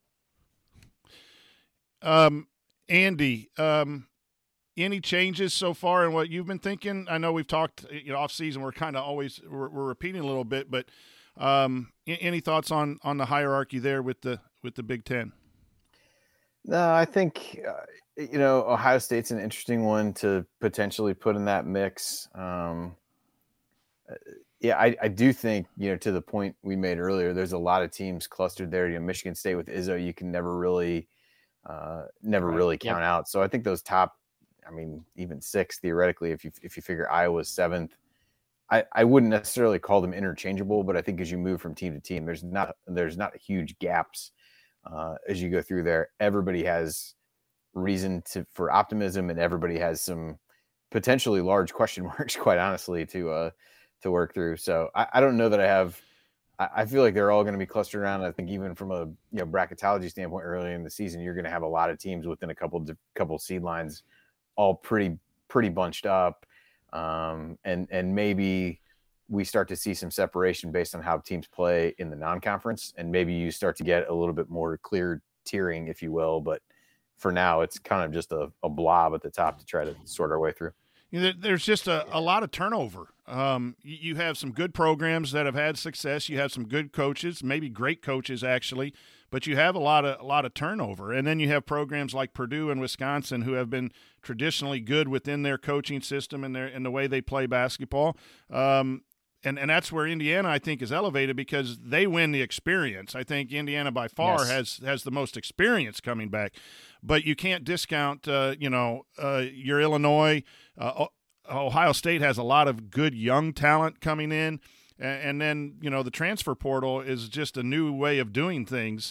Andy, any changes so far in what you've been thinking? I know we've talked, off season, we're kind of always, we're repeating a little bit, but any thoughts on the hierarchy there with the Big Ten? No, I think, Ohio State's an interesting one to potentially put in that mix. I do think, to the point we made earlier, there's a lot of teams clustered there. Michigan State with Izzo, you can never really count out. So I think those top, even 6 theoretically, if you figure Iowa's 7th, I wouldn't necessarily call them interchangeable, but I think as you move from team to team, there's not huge gaps as you go through there. Everybody has reason for optimism, and everybody has some potentially large question marks, quite honestly, to work through. So I don't know that I feel like they're all going to be clustered around. I think even from a bracketology standpoint, early in the season, you're going to have a lot of teams within a couple seed lines, all pretty bunched up, and maybe we start to see some separation based on how teams play in the non-conference, and maybe you start to get a little bit more clear tiering, if you will. But for now, it's kind of just a blob at the top to try to sort our way through. There's just a lot of turnover. You have some good programs that have had success. You have some good coaches, maybe great coaches actually, but you have a lot of turnover. And then you have programs like Purdue and Wisconsin who have been traditionally good within their coaching system and the way they play basketball. And that's where Indiana, I think, is elevated because they win the experience. I think Indiana by far has the most experience coming back. But you can't discount, your Illinois. Ohio State has a lot of good young talent coming in. And then, the transfer portal is just a new way of doing things.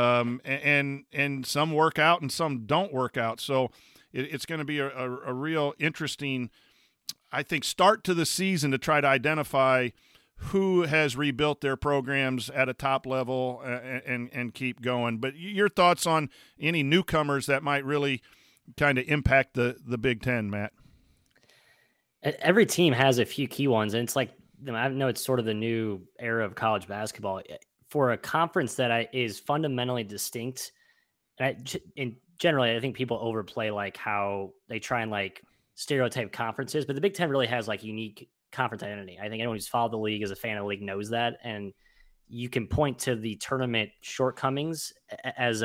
And some work out and some don't work out. So it's going to be a real interesting, I think, start to the season to try to identify who has rebuilt their programs at a top level and keep going. But your thoughts on any newcomers that might really kind of impact the Big Ten, Matt? Every team has a few key ones, and it's like, I know it's sort of the new era of college basketball. For a conference that is fundamentally distinct, and generally I think people overplay like how they try and like stereotype conferences, but the Big Ten really has like unique conference identity. I think anyone who's followed the league as a fan of the league knows that, and you can point to the tournament shortcomings as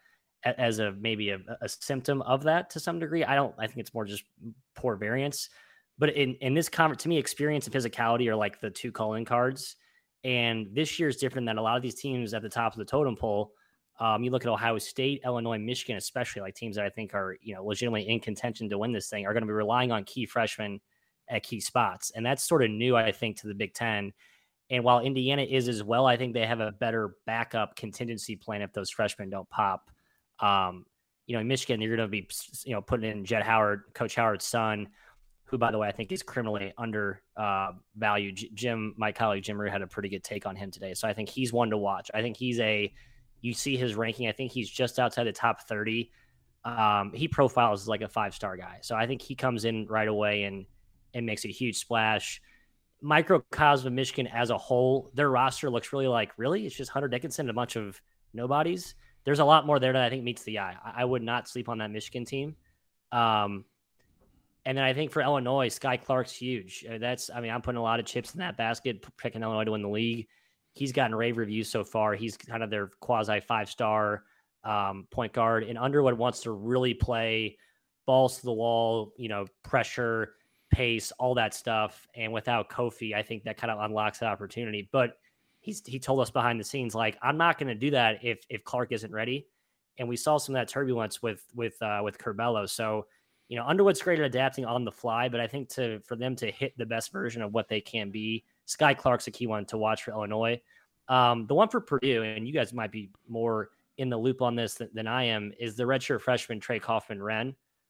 maybe a symptom of that to some degree. I think it's more just poor variance. But in this conference, to me, experience and physicality are like the two calling cards. And this year is different than a lot of these teams at the top of the totem pole. You look at Ohio State, Illinois, Michigan, especially, like teams that I think are, legitimately in contention to win this thing, are going to be relying on key freshmen at key spots. And that's sort of new, I think, to the Big Ten. And while Indiana is as well, I think they have a better backup contingency plan if those freshmen don't pop. In Michigan, you're going to be, putting in Jett Howard, Coach Howard's son, who, by the way, I think is criminally undervalued. My colleague Jim Rue had a pretty good take on him today. So I think he's one to watch. I think you see his ranking. I think he's just outside the top 30. He profiles like a 5-star guy. So I think he comes in right away and makes a huge splash. Microcosm of Michigan as a whole, their roster looks really it's just Hunter Dickinson and a bunch of nobodies. There's a lot more there that I think meets the eye. I would not sleep on that Michigan team. And then I think for Illinois, Sky Clark's huge. I'm putting a lot of chips in that basket, picking Illinois to win the league. He's gotten rave reviews so far. He's kind of their quasi 5-star point guard. And Underwood wants to really play balls to the wall, pressure, pace, all that stuff. And without Kofi, I think that kind of unlocks that opportunity. But he told us behind the scenes, like, I'm not going to do that if Clark isn't ready. And we saw some of that turbulence with Curbelo. So, Underwood's great at adapting on the fly, but I think for them to hit the best version of what they can be, Sky Clark's a key one to watch for Illinois. The one for Purdue, and you guys might be more in the loop on this than I am, is the redshirt freshman Trey Kaufman-Renn.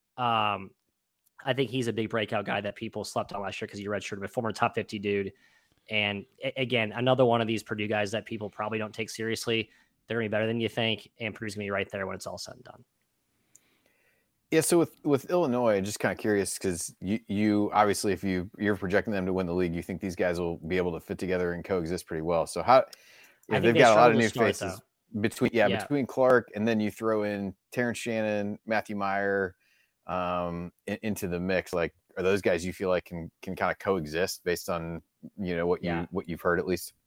I think he's a big breakout guy that people slept on last year because he redshirted, a former top 50 dude. And again, another one of these Purdue guys that people probably don't take seriously. They're going to be better than you think, and Purdue's going to be right there when it's all said and done. Yeah, so with Illinois, just kind of curious because you obviously, if you're projecting them to win the league, you think these guys will be able to fit together and coexist pretty well. So they've got a lot of new faces between Clark, and then you throw in Terrence Shannon, Matthew Meyer into the mix. Like, are those guys you feel like can kind of coexist based on what you've heard at least?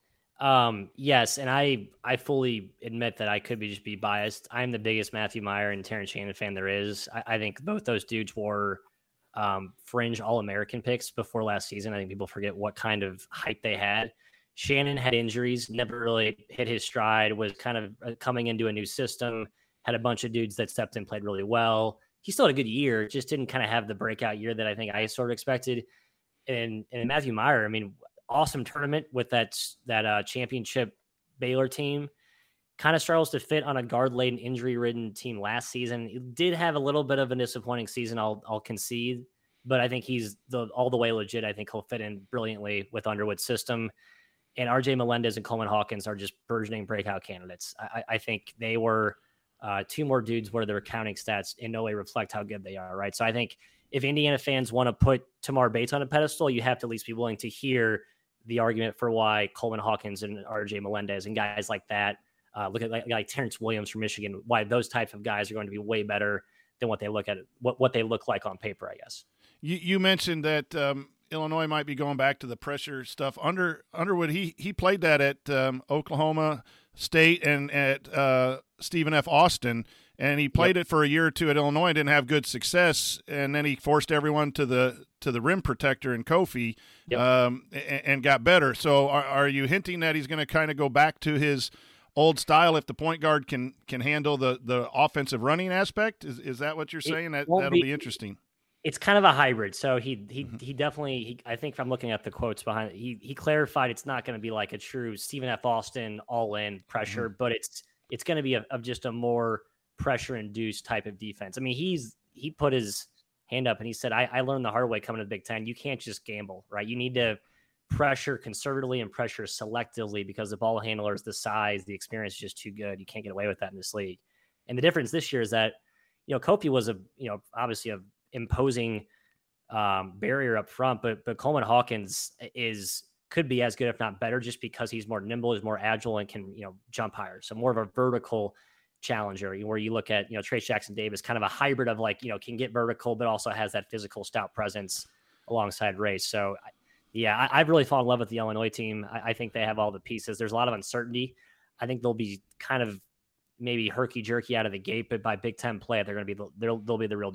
Yes, and I fully admit that I could just be biased. I'm the biggest Matthew Meyer and Terrence Shannon fan there is. I think both those dudes were fringe All-American picks before last season. I think people forget what kind of hype they had. Shannon had injuries, never really hit his stride, was kind of coming into a new system, had a bunch of dudes that stepped in, played really well. He still had a good year, just didn't kind of have the breakout year that I think I sort of expected. And Matthew Meyer, awesome tournament with that championship Baylor team. Kind of struggles to fit on a guard-laden, injury-ridden team last season. It did have a little bit of a disappointing season, I'll concede, but I think he's all the way legit. I think he'll fit in brilliantly with Underwood's system. And RJ Melendez and Coleman Hawkins are just burgeoning breakout candidates. I think they were two more dudes where their counting stats in no way reflect how good they are, right? So I think if Indiana fans want to put Tamar Bates on a pedestal, you have to at least be willing to hear the argument for why Coleman Hawkins and RJ Melendez and guys like that, look at like Terrence Williams from Michigan, why those types of guys are going to be way better than what they look like on paper, I guess. You mentioned that Illinois might be going back to the pressure stuff. Underwood, he played that at Oklahoma State and at Stephen F. Austin, and he played it for a year or two at Illinois, didn't have good success, and then he forced everyone to the rim protector in Kofi, and got better. So are you hinting that he's going to kind of go back to his old style if the point guard can handle the offensive running aspect? Is that what you're saying? That'll be interesting. It's kind of a hybrid. So he definitely, I think if I'm looking at the quotes behind it, he clarified it's not going to be like a true Stephen F. Austin all-in pressure, but it's going to be of just a more pressure-induced type of defense. He put his hand up and he said, I learned the hard way coming to the Big Ten. You can't just gamble, right? You need to pressure conservatively and pressure selectively because the ball handlers, the size, the experience is just too good. You can't get away with that in this league. And the difference this year is that, Kofi was obviously a imposing barrier up front, but Coleman Hawkins could be as good, if not better, just because he's more nimble, is more agile, and can jump higher. So more of a vertical challenger, where you look at Trayce Jackson-Davis, kind of a hybrid of can get vertical, but also has that physical stout presence alongside Race. So I've really fallen in love with the Illinois team. I think they have all the pieces. There's a lot of uncertainty. I think they'll be kind of maybe herky jerky out of the gate, but by Big Ten play, they'll be the real deal.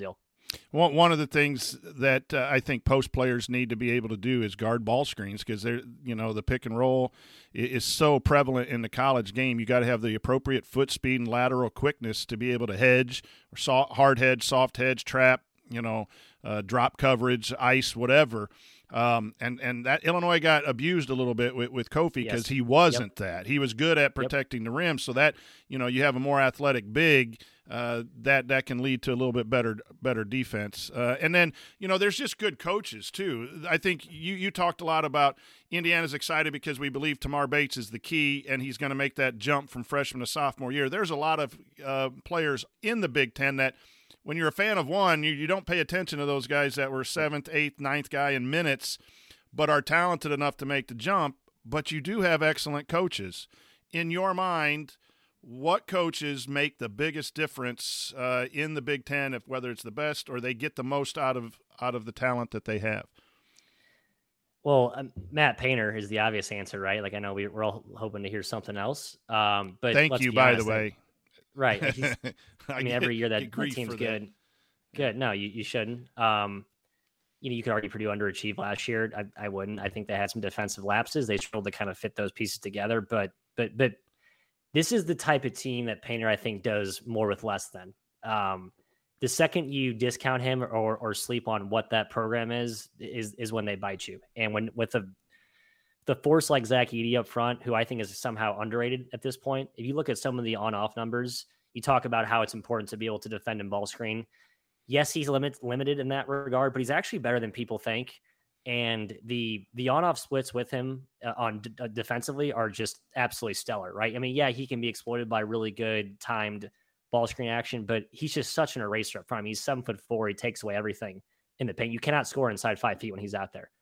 One of the things that I think post players need to be able to do is guard ball screens, because they're, the pick and roll is so prevalent in the college game. You got to have the appropriate foot speed and lateral quickness to be able to hedge, or hard hedge, soft hedge, trap, drop coverage, ice, whatever. And that Illinois got abused a little bit with Kofi, because he wasn't that. He was good at protecting the rim, so that, you have a more athletic big, that can lead to a little bit better defense. And then, there's just good coaches too. I think you talked a lot about Indiana's excited because we believe Tamar Bates is the key, and he's going to make that jump from freshman to sophomore year. There's a lot of players in the Big Ten that, when you're a fan of one, you don't pay attention to those guys that were 7th, 8th, 9th guy in minutes, but are talented enough to make the jump. But you do have excellent coaches. In your mind, what coaches make the biggest difference in the Big Ten, whether it's the best or they get the most out of the talent that they have? Well, Matt Painter is the obvious answer, right? Like, I know we're all hoping to hear something else. But thank you, by the way. Right. Every year that team's good. Good. No, you shouldn't. You could argue Purdue underachieved last year. I wouldn't. I think they had some defensive lapses. They struggled to kind of fit those pieces together. But this is the type of team that Painter, I think, does more with less than. The second you discount him or sleep on what that program is when they bite you. And when with the force like Zach Edey up front, who I think is somehow underrated at this point. If you look at some of the on-off numbers, you talk about how it's important to be able to defend and ball screen. Yes, he's limited in that regard, but he's actually better than people think. And the on-off splits with him defensively are just absolutely stellar, right? I mean, yeah, he can be exploited by really good timed ball screen action, but he's just such an eraser up front. He's 7'4". He takes away everything in the paint. You cannot score inside 5 feet when he's out there.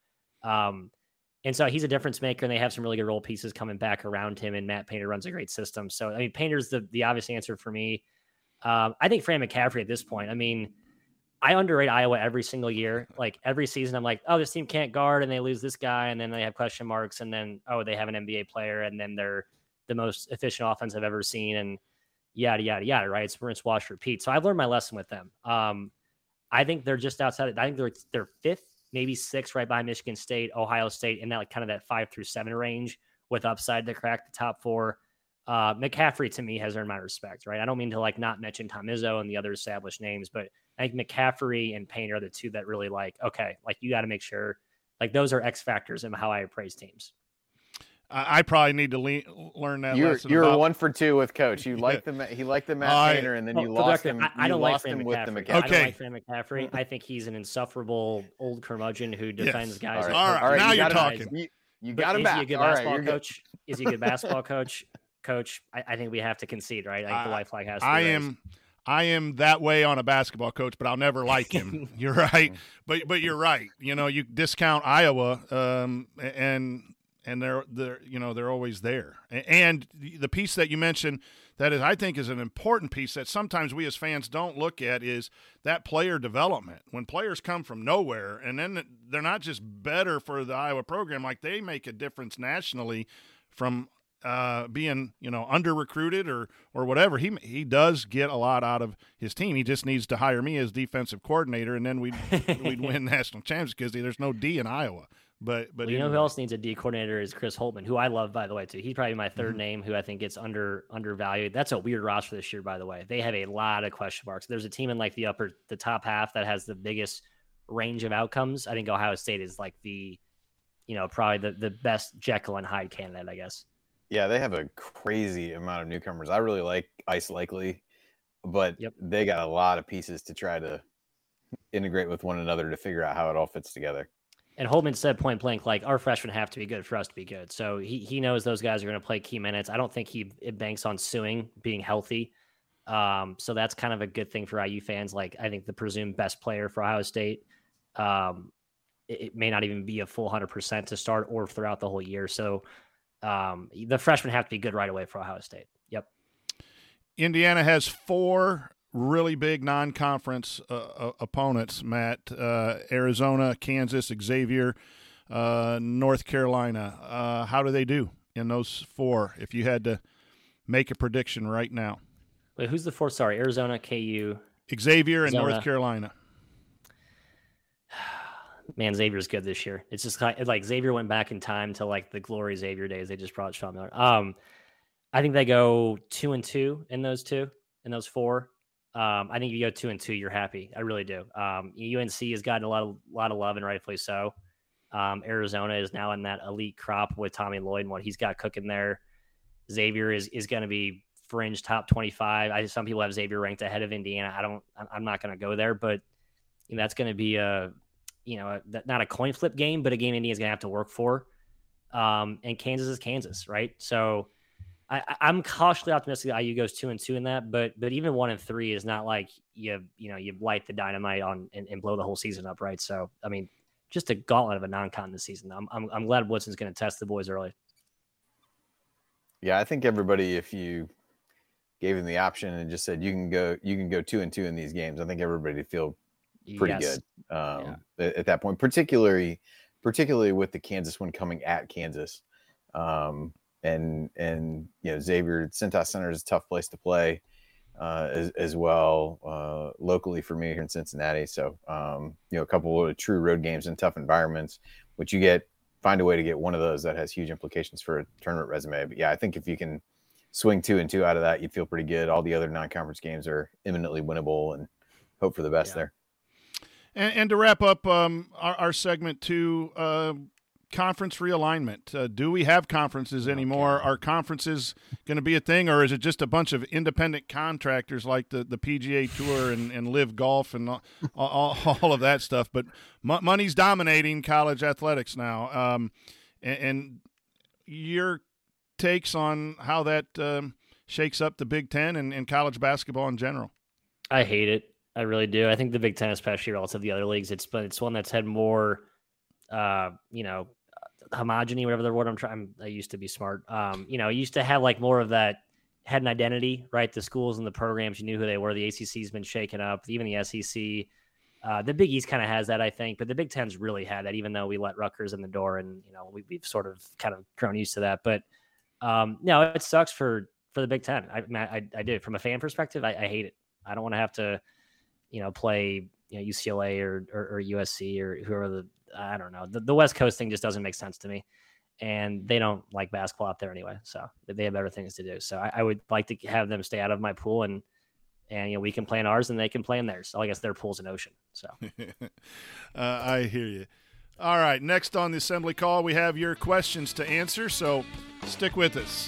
And so he's a difference maker, and they have some really good role pieces coming back around him, and Matt Painter runs a great system. So, I mean, Painter's the obvious answer for me. I think Fran McCaffrey at this point, I mean, I underrate Iowa every single year. Like, every season, I'm like, oh, this team can't guard, and they lose this guy, and then they have question marks, and then, oh, they have an NBA player, and then they're the most efficient offense I've ever seen, and yada, yada, yada, right? It's rinse, wash, repeat. So I've learned my lesson with them. I think they're just outside. I think they're 5th, maybe 6th, right behind Michigan State, Ohio State, in that like kind of that 5 through 7 range with upside to crack the top 4. McCaffrey to me has earned my respect, right? I don't mean to like not mention Tom Izzo and the other established names, but I think McCaffrey and Painter are the two that really okay, you got to make sure those are X factors in how I appraise teams. I probably need to learn that lesson. You're 1 for 2 with Coach. You like he liked the Matt Painter, and then you lost him. I don't like Fran McCaffrey. Okay. I don't like Fran McCaffrey. I think he's an insufferable old curmudgeon who defends guys. All right. Now you're talking. You got him back. Is he a good basketball coach? Is he a good basketball coach? Coach, I think we have to concede, right? I think the white flag has to be raised. I am that way on a basketball coach, but I'll never like him. You're right, but you're right. You discount Iowa, and they're always there. And the piece that you mentioned that I think is an important piece that sometimes we as fans don't look at is that player development. When players come from nowhere, and then they're not just better for the Iowa program, they make a difference nationally from being under recruited or whatever. He does get a lot out of his team. He just needs to hire me as defensive coordinator, and then we'd win national championships because there's no D in Iowa. But you know who else needs a D coordinator is Chris Holtman, who I love, by the way, too. He's probably my third name who I think gets undervalued. That's a weird roster this year, by the way. They have a lot of question marks. There's a team in the top half that has the biggest range of outcomes. I think Ohio State is probably the best Jekyll and Hyde candidate, I guess. Yeah, they have a crazy amount of newcomers. I really like Ice Likely, but they got a lot of pieces to try to integrate with one another to figure out how it all fits together. And Holtman said point blank, our freshmen have to be good for us to be good. So he knows those guys are going to play key minutes. I don't think it banks on Suing being healthy. So that's kind of a good thing for IU fans. I think the presumed best player for Ohio State, it may not even be a full 100% to start or throughout the whole year. So the freshmen have to be good right away for Ohio State. Yep. Indiana has 4 really big non-conference opponents, Matt. Arizona, Kansas, Xavier, North Carolina. How do they do in those 4 if you had to make a prediction right now? Wait, who's the 4th? Sorry, Arizona, KU. Xavier and North Carolina. man, Xavier's good this year. It's just like Xavier went back in time to like the glory Xavier days. They just brought Sean Miller. I think they go 2-2 in those four. I think if you go 2-2, you're happy. I really do. UNC has gotten a lot of love, and rightfully so. Arizona is now in that elite crop with Tommy Lloyd and what he's got cooking there. Xavier is going to be fringe top 25. Some people have Xavier ranked ahead of Indiana. I'm not going to go there, but that's going to be not a coin flip game, but a game Indiana's going to have to work for. And Kansas is Kansas, right? So I'm cautiously optimistic that IU goes 2-2 in that, but even 1-3 is not like you light the dynamite on and blow the whole season up, right? So I mean, just a gauntlet of a non-con this season. I'm glad Woodson's going to test the boys early. Yeah, I think everybody, if you gave him the option and just said you can go 2-2 in these games, I think everybody would feel pretty good at that point, particularly with the Kansas one coming at Kansas. And Xavier Cintas Center is a tough place to play as well locally for me here in Cincinnati. So, a couple of true road games in tough environments, which find a way to get one of those that has huge implications for a tournament resume. But yeah, I think if you can swing 2-2 out of that, you'd feel pretty good. All the other non-conference games are imminently winnable, and hope for the best there. And to wrap up our segment 2, conference realignment. Do we have conferences anymore? Are conferences going to be a thing, or is it just a bunch of independent contractors like the PGA Tour and Live Golf and all of that stuff? But money's dominating college athletics now. And your takes on how that shakes up the Big Ten and college basketball in general? I hate it. I really do. I think the Big Ten, especially relative to the other leagues, it's one that's had more, homogeny, whatever the word I used to be smart. Used to have like more of that, had an identity, right? The schools and the programs, you knew who they were. The ACC's been shaken up, even the SEC. The Big East kind of has that, I think, but the Big Ten's really had that, even though we let Rutgers in the door, and we've sort of kind of grown used to that. But no, it sucks for the Big Ten. I do. From a fan perspective, I hate it. I don't want to have to play UCLA or USC or whoever I don't know. The West Coast thing just doesn't make sense to me, and they don't like basketball up there anyway, so they have better things to do. So I would like to have them stay out of my pool, and we can play in ours and they can play in theirs. So I guess their pool's an ocean. So I hear you. All right, next on the assembly call, we have your questions to answer, so stick with us.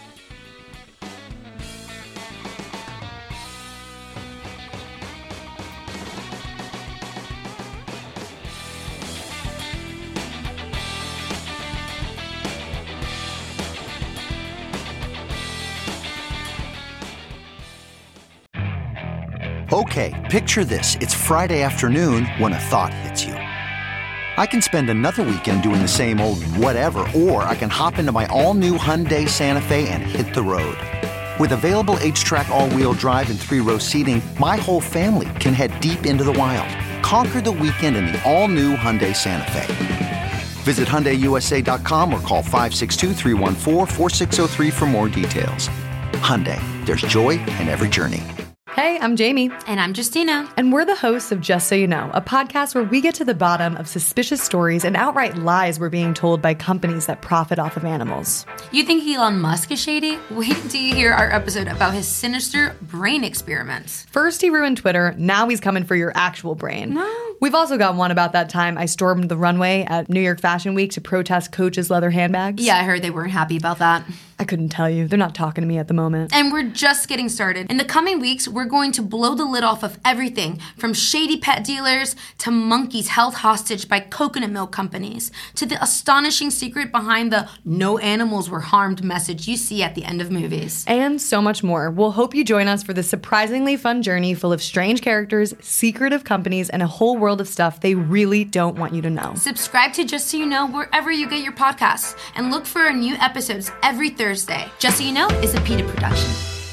Okay, picture this. It's Friday afternoon when a thought hits you. I can spend another weekend doing the same old whatever, or I can hop into my all-new Hyundai Santa Fe and hit the road. With available H-Track all-wheel drive and 3-row seating, my whole family can head deep into the wild. Conquer the weekend in the all-new Hyundai Santa Fe. Visit HyundaiUSA.com or call 562-314-4603 for more details. Hyundai, there's joy in every journey. Hey, I'm Jamie. And I'm Justina. And we're the hosts of Just So You Know, a podcast where we get to the bottom of suspicious stories and outright lies we're being told by companies that profit off of animals. You think Elon Musk is shady? Wait till you hear our episode about his sinister brain experiments. First he ruined Twitter, now he's coming for your actual brain. No. We've also got one about that time I stormed the runway at New York Fashion Week to protest Coach's leather handbags. Yeah, I heard they weren't happy about that. I couldn't tell you. They're not talking to me at the moment. And we're just getting started. In the coming weeks, we're going to blow the lid off of everything from shady pet dealers to monkeys held hostage by coconut milk companies to the astonishing secret behind the no animals were harmed message you see at the end of movies. And so much more. We'll hope you join us for this surprisingly fun journey full of strange characters, secretive companies, and a whole world of stuff they really don't want you to know. Subscribe to Just So You Know wherever you get your podcasts and look for our new episodes every Thursday. Just So You Know is a PETA production.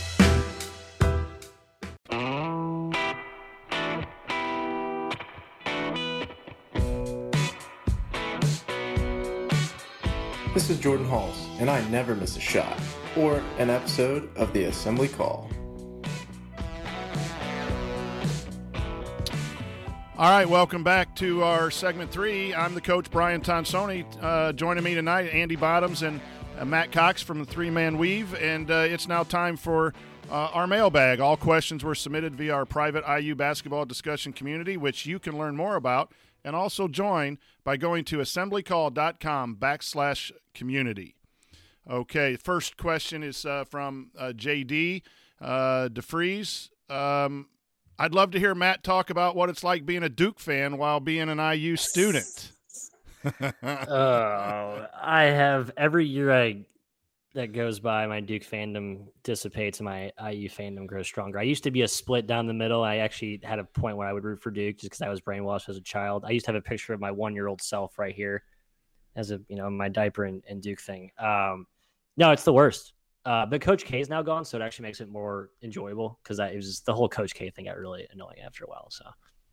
This is Jordan Halls, and I never miss a shot or an episode of the Assembly Call. All right, welcome back to our segment 3. I'm the coach, Brian Tonsoni. Joining me tonight, Andy Bottoms and Matt Cox from the Three-Man Weave. And it's now time for our mailbag. All questions were submitted via our private IU basketball discussion community, which you can learn more about and also join by going to assemblycall.com/community. Okay, first question is from J.D. DeFries. I'd love to hear Matt talk about what it's like being a Duke fan while being an IU student. I have every year that goes by, my Duke fandom dissipates and my IU fandom grows stronger. I used to be a split down the middle. I actually had a point where I would root for Duke just because I was brainwashed as a child. I used to have a picture of my 1-year-old self right here as my diaper and Duke thing. No, it's the worst. But Coach K is now gone, so it actually makes it more enjoyable because it was just the whole Coach K thing got really annoying after a while. So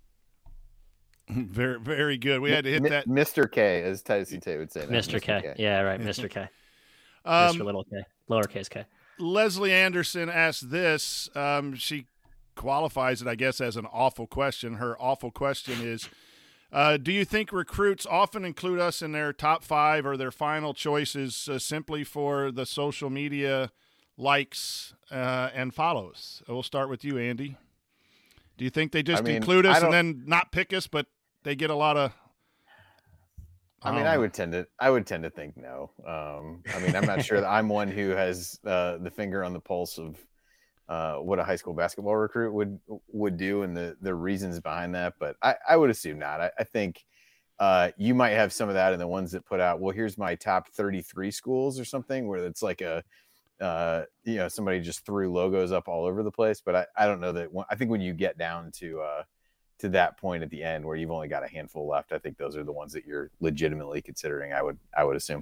very, very good. We had to hit that. Mr. K, as Tyson Tate would say. Mr. K. Yeah, right. Mr. K. Mr. Little K. Lowercase K. Leslie Anderson asked this. She qualifies it, I guess, as an awful question. Her awful question is, do you think recruits often include us in their top 5 or their final choices simply for the social media likes and follows? We'll start with you, Andy. Do you think they just include us and then not pick us, but they get a lot of? I would tend to think no. I'm not sure that I'm one who has the finger on the pulse of what a high school basketball recruit would do and the reasons behind that. But I would assume not. I think you might have some of that in the ones that put out, well, here's my top 33 schools or something where it's like somebody just threw logos up all over the place. But I don't know that. I think when you get down to that point at the end where you've only got a handful left, I think those are the ones that you're legitimately considering. I would assume.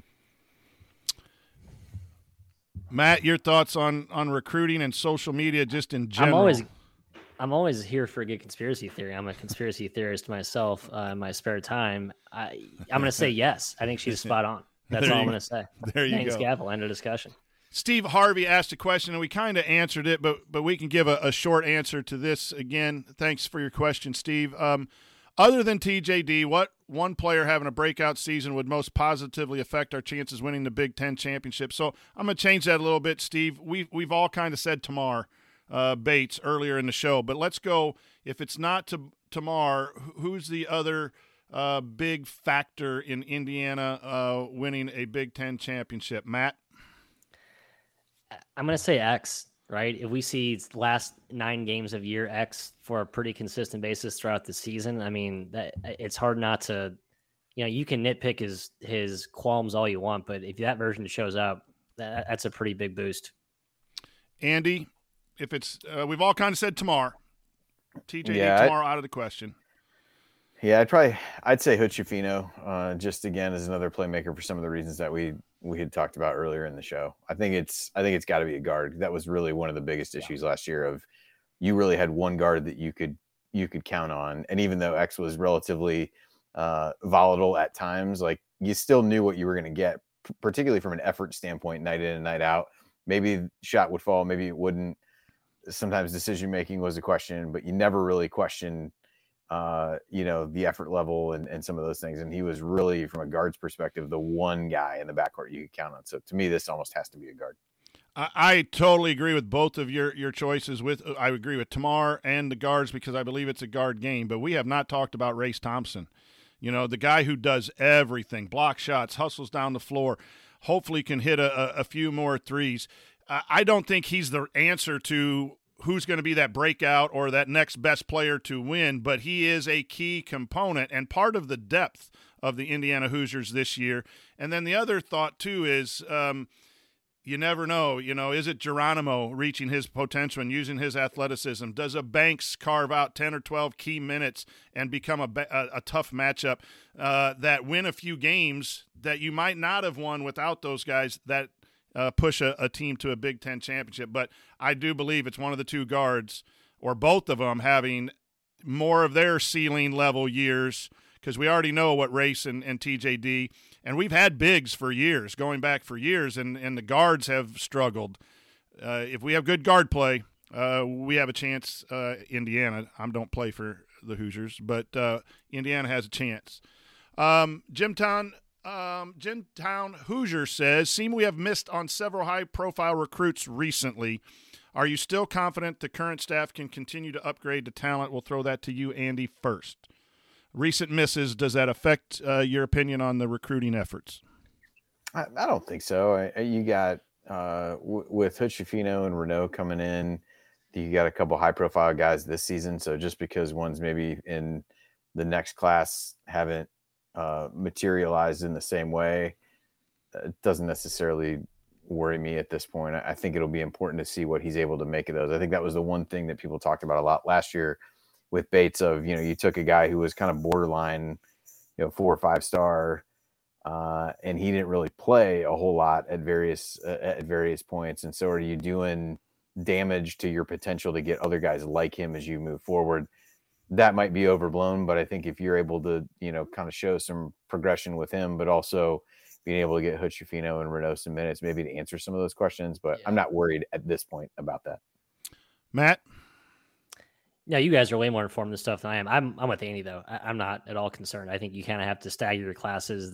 Matt, your thoughts on recruiting and social media just in general? I'm always here for a good conspiracy theory. I'm a conspiracy theorist myself in my spare time. I'm going to say yes. I think she's spot on. That's all I'm going to say. There you Thanks, go. Gavel. End of discussion. Steve Harvey asked a question, and we kind of answered it, but we can give a short answer to this again. Thanks for your question, Steve. Other than TJD, what one player having a breakout season would most positively affect our chances winning the Big Ten championship? So I'm going to change that a little bit, Steve. We've all kind of said Tamar Bates earlier in the show, but let's go. If it's not Tamar, who's the other big factor in Indiana winning a Big Ten championship? Matt? I'm going to say X. Right. If we see last 9 games of year X for a pretty consistent basis throughout the season, I mean, it's hard not to, you can nitpick his qualms all you want, but if that version shows up, that's a pretty big boost. Andy, if it's, we've all kind of said Tamar, Tamar out of the question. Yeah, I'd say Hood-Schifino, just again as another playmaker for some of the reasons that we had talked about earlier in the show. I think it's got to be a guard. That was really one of the biggest issues last year. Of you really had one guard that you could count on, and even though X was relatively volatile at times, like you still knew what you were going to get, particularly from an effort standpoint, night in and night out. Maybe shot would fall, maybe it wouldn't. Sometimes decision making was a question, but you never really questioned the effort level and some of those things. And he was really, from a guard's perspective, the one guy in the backcourt you could count on. So to me, this almost has to be a guard. I totally agree with both of your choices. I agree with Tamar and the guards because I believe it's a guard game. But we have not talked about Race Thompson. The guy who does everything, block shots, hustles down the floor, hopefully can hit a few more threes. I don't think he's the answer to who's going to be that breakout or that next best player to win, but he is a key component and part of the depth of the Indiana Hoosiers this year. And then the other thought, too, is you never know. Is it Geronimo reaching his potential and using his athleticism? Does a Banks carve out 10 or 12 key minutes and become a tough matchup that win a few games that you might not have won without those guys that push a team to a Big Ten championship? But I do believe it's one of the two guards or both of them having more of their ceiling level years, because we already know what Race and TJD, and we've had bigs for years, going back for years, and the guards have struggled. If we have good guard play, we have a chance. Indiana, I don't play for the Hoosiers, but Indiana has a chance. Jimtown Hoosier says, "Seem we have missed on several high-profile recruits recently. Are you still confident the current staff can continue to upgrade the talent?" We'll throw that to you, Andy, first. Recent misses, does that affect your opinion on the recruiting efforts? I don't think so. You got with Hood-Schifino and Renault coming in, you got a couple high-profile guys this season. So just because one's maybe in the next class haven't materialized in the same way, it doesn't necessarily worry me at this point. I think it'll be important to see what he's able to make of those. I think that was the one thing that people talked about a lot last year with Bates of, you took a guy who was kind of borderline, 4 or 5 star, and he didn't really play a whole lot at various points. And so are you doing damage to your potential to get other guys like him as you move forward? That might be overblown, but I think if you're able to, kind of show some progression with him, but also being able to get Hood-Schifino and Renault some minutes, maybe to answer some of those questions, but I'm not worried at this point about that. Matt? Yeah, you guys are way more informed than stuff than I am. I'm with Andy though. I'm not at all concerned. I think you kind of have to stagger your classes.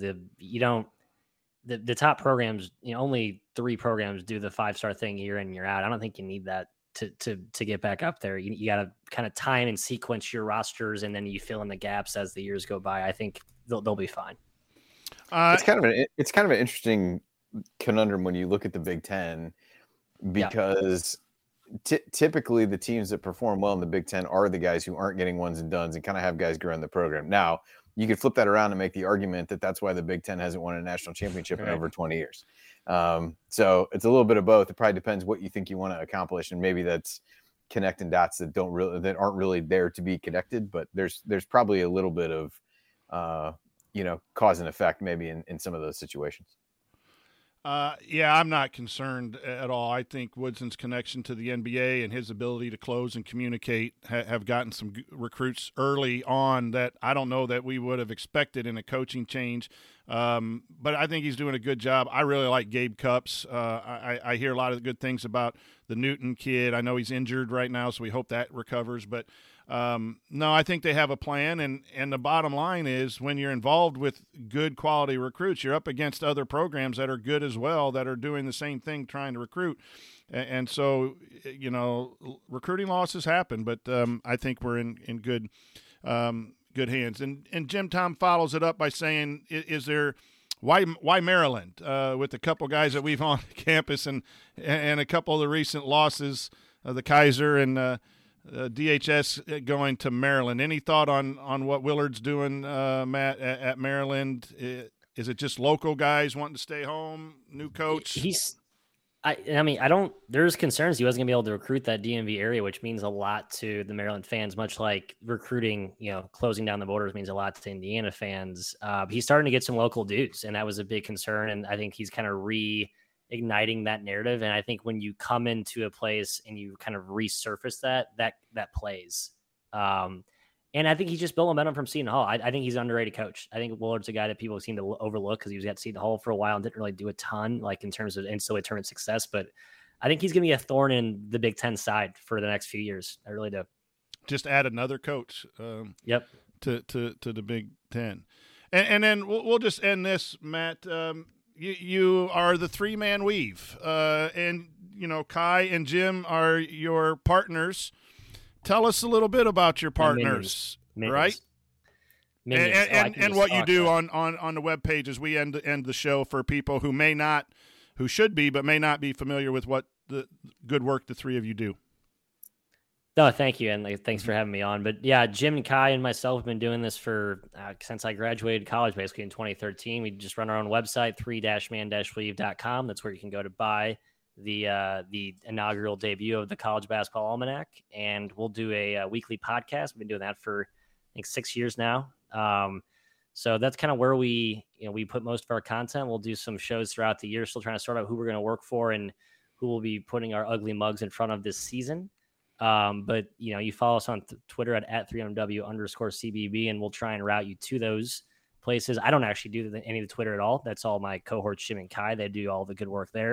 The top programs, only 3 programs do the 5-star thing year in, year out. I don't think you need that to get back up there. You got to kind of time and sequence your rosters, and then you fill in the gaps as the years go by. I think they'll be fine. It's kind of an interesting conundrum when you look at the Big Ten, because typically the teams that perform well in the Big Ten are the guys who aren't getting ones and dones and kind of have guys grow in the program. Now, you could flip that around and make the argument that that's why the Big Ten hasn't won a national championship in over 20 years. So it's a little bit of both. It probably depends what you think you want to accomplish, and maybe that's connecting dots that aren't really there to be connected. But there's probably a little bit of cause and effect maybe in some of those situations. I'm not concerned at all. I think Woodson's connection to the NBA and his ability to close and communicate have gotten some recruits early on that I don't know that we would have expected in a coaching change. But I think he's doing a good job. I really like Gabe Cupps. I hear a lot of good things about the Newton kid. I know he's injured right now, so we hope that recovers. But no, I think they have a plan, and the bottom line is when you're involved with good quality recruits, you're up against other programs that are good as well, that are doing the same thing, trying to recruit. And so, recruiting losses happen, but I think we're in good hands. And Jim Tom follows it up by saying, is there why Maryland with a couple guys that we've on campus and a couple of the recent losses, the Kaiser and DHS going to Maryland. Any thought on what Willard's doing, Matt, at Maryland? Is it just local guys wanting to stay home? New coach? There's concerns he wasn't going to be able to recruit that DMV area, which means a lot to the Maryland fans, much like recruiting, closing down the borders means a lot to Indiana fans. He's starting to get some local dudes, and that was a big concern. And I think he's kind of reigniting that narrative. And I think when you come into a place and you kind of resurface that plays. And I think he just built momentum from Seton Hall. I think he's an underrated coach. I think Willard's a guy that people seem to overlook because he was at Seton Hall for a while and didn't really do a ton, like in terms of NCAA tournament success. But I think he's going to be a thorn in the Big Ten side for the next few years. I really do. Just add another coach. To the Big Ten, and then we'll just end this, Matt. You are the 3-man weave, and Kai and Jim are your partners. Tell us a little bit about your partners, right? And what you do on the web page as we end the show for people who should be, but may not be familiar with what the good work the 3 of you do. No, thank you, and thanks for having me on. But yeah, Jim and Kai and myself have been doing this for since I graduated college, basically in 2013. We just run our own website, 3-man-weave.com. That's where you can go to buy the inaugural debut of the College Basketball Almanac, and we'll do a weekly podcast. We've been doing that for I think 6 years now. So that's kind of where we put most of our content. We'll do some shows throughout the year, still trying to sort out who we're going to work for and who will be putting our ugly mugs in front of this season. But you follow us on Twitter at 3MW_CBB, and we'll try and route you to those places. I don't actually do any of the Twitter at all. That's all my cohorts, Jim and Kai. They do all the good work there.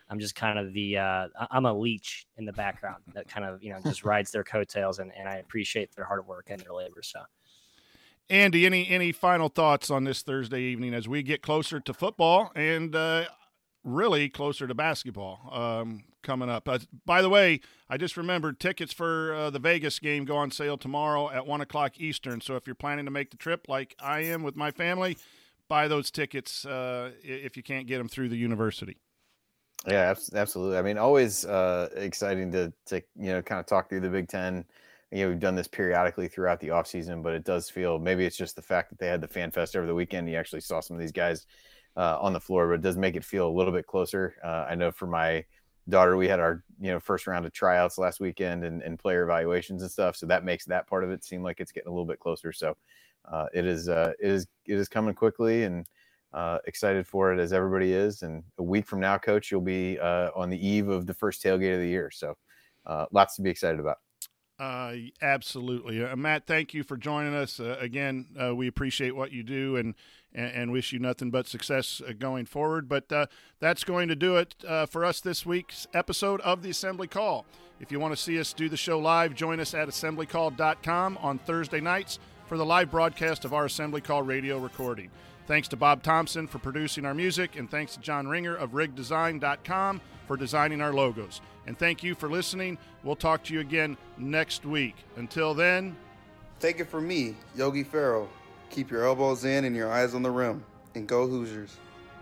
I'm just kind of I'm a leech in the background that kind of, just rides their coattails, and I appreciate their hard work and their labor. So, Andy, any final thoughts on this Thursday evening as we get closer to football and really closer to basketball coming up? By the way, I just remembered tickets for the Vegas game go on sale tomorrow at 1:00 Eastern. So if you're planning to make the trip like I am with my family, buy those tickets if you can't get them through the university. Yeah, absolutely. I mean, always exciting to kind of talk through the Big Ten. We've done this periodically throughout the offseason, but it does feel, maybe it's just the fact that they had the Fan Fest over the weekend. You actually saw some of these guys on the floor, but it does make it feel a little bit closer. I know for my daughter, we had our first round of tryouts last weekend and player evaluations and stuff, so that makes that part of it seem like it's getting a little bit closer. So it is coming quickly, and excited for it as everybody is. And a week from now, Coach, you'll be on the eve of the first tailgate of the year, so lots to be excited about. Absolutely. Matt, thank you for joining us. Again, we appreciate what you do and wish you nothing but success going forward. But that's going to do it for us this week's episode of the Assembly Call. If you want to see us do the show live, join us at assemblycall.com on Thursday nights for the live broadcast of our Assembly Call radio recording. Thanks to Bob Thompson for producing our music, and thanks to John Ringer of rigdesign.com for designing our logos. And thank you for listening. We'll talk to you again next week. Until then, take it from me, Yogi Ferrell. Keep your elbows in and your eyes on the rim. And go Hoosiers.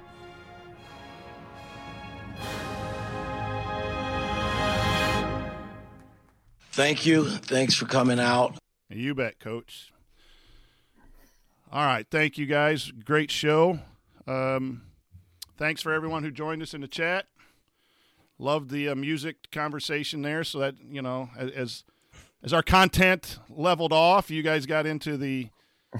Thank you. Thanks for coming out. You bet, Coach. All right. Thank you, guys. Great show. Thanks for everyone who joined us in the chat. Loved the music conversation there. So that, as our content leveled off, you guys got into the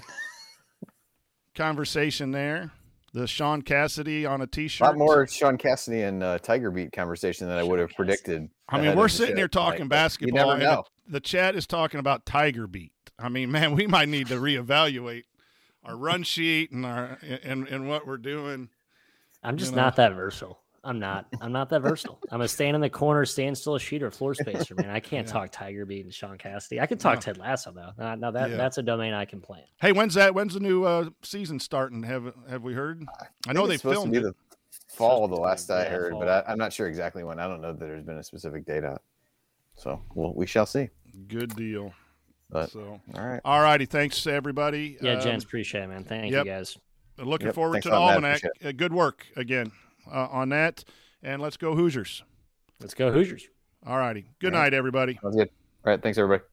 conversation there. The Sean Cassidy on a T-shirt. A lot more Sean Cassidy and Tiger Beat conversation than I would have predicted. I mean, we're sitting here talking basketball. You never know. The chat is talking about Tiger Beat. I mean, man, we might need to reevaluate our run sheet and and what we're doing. I'm just not that versatile. I'm not that versatile. I'm a stand in the corner, stand still shooter, floor spacer, man. I can't talk Tiger Beat and Sean Cassidy. I can talk Ted Lasso though. That's a domain I can play in. Hey, when's the new season starting? Have we heard? I know they filmed it. The fall, the last I heard, but I'm not sure exactly when. I don't know that there's been a specific date on it. So we shall see. Good deal. But, all right. All righty. Thanks to everybody. Yeah, gents, appreciate it, man. Thank you guys. Looking forward to the Almanac. Good work again on that. And let's go Hoosiers. Let's go Hoosiers. All righty. Good night, everybody. Sounds good. All right. Thanks, everybody.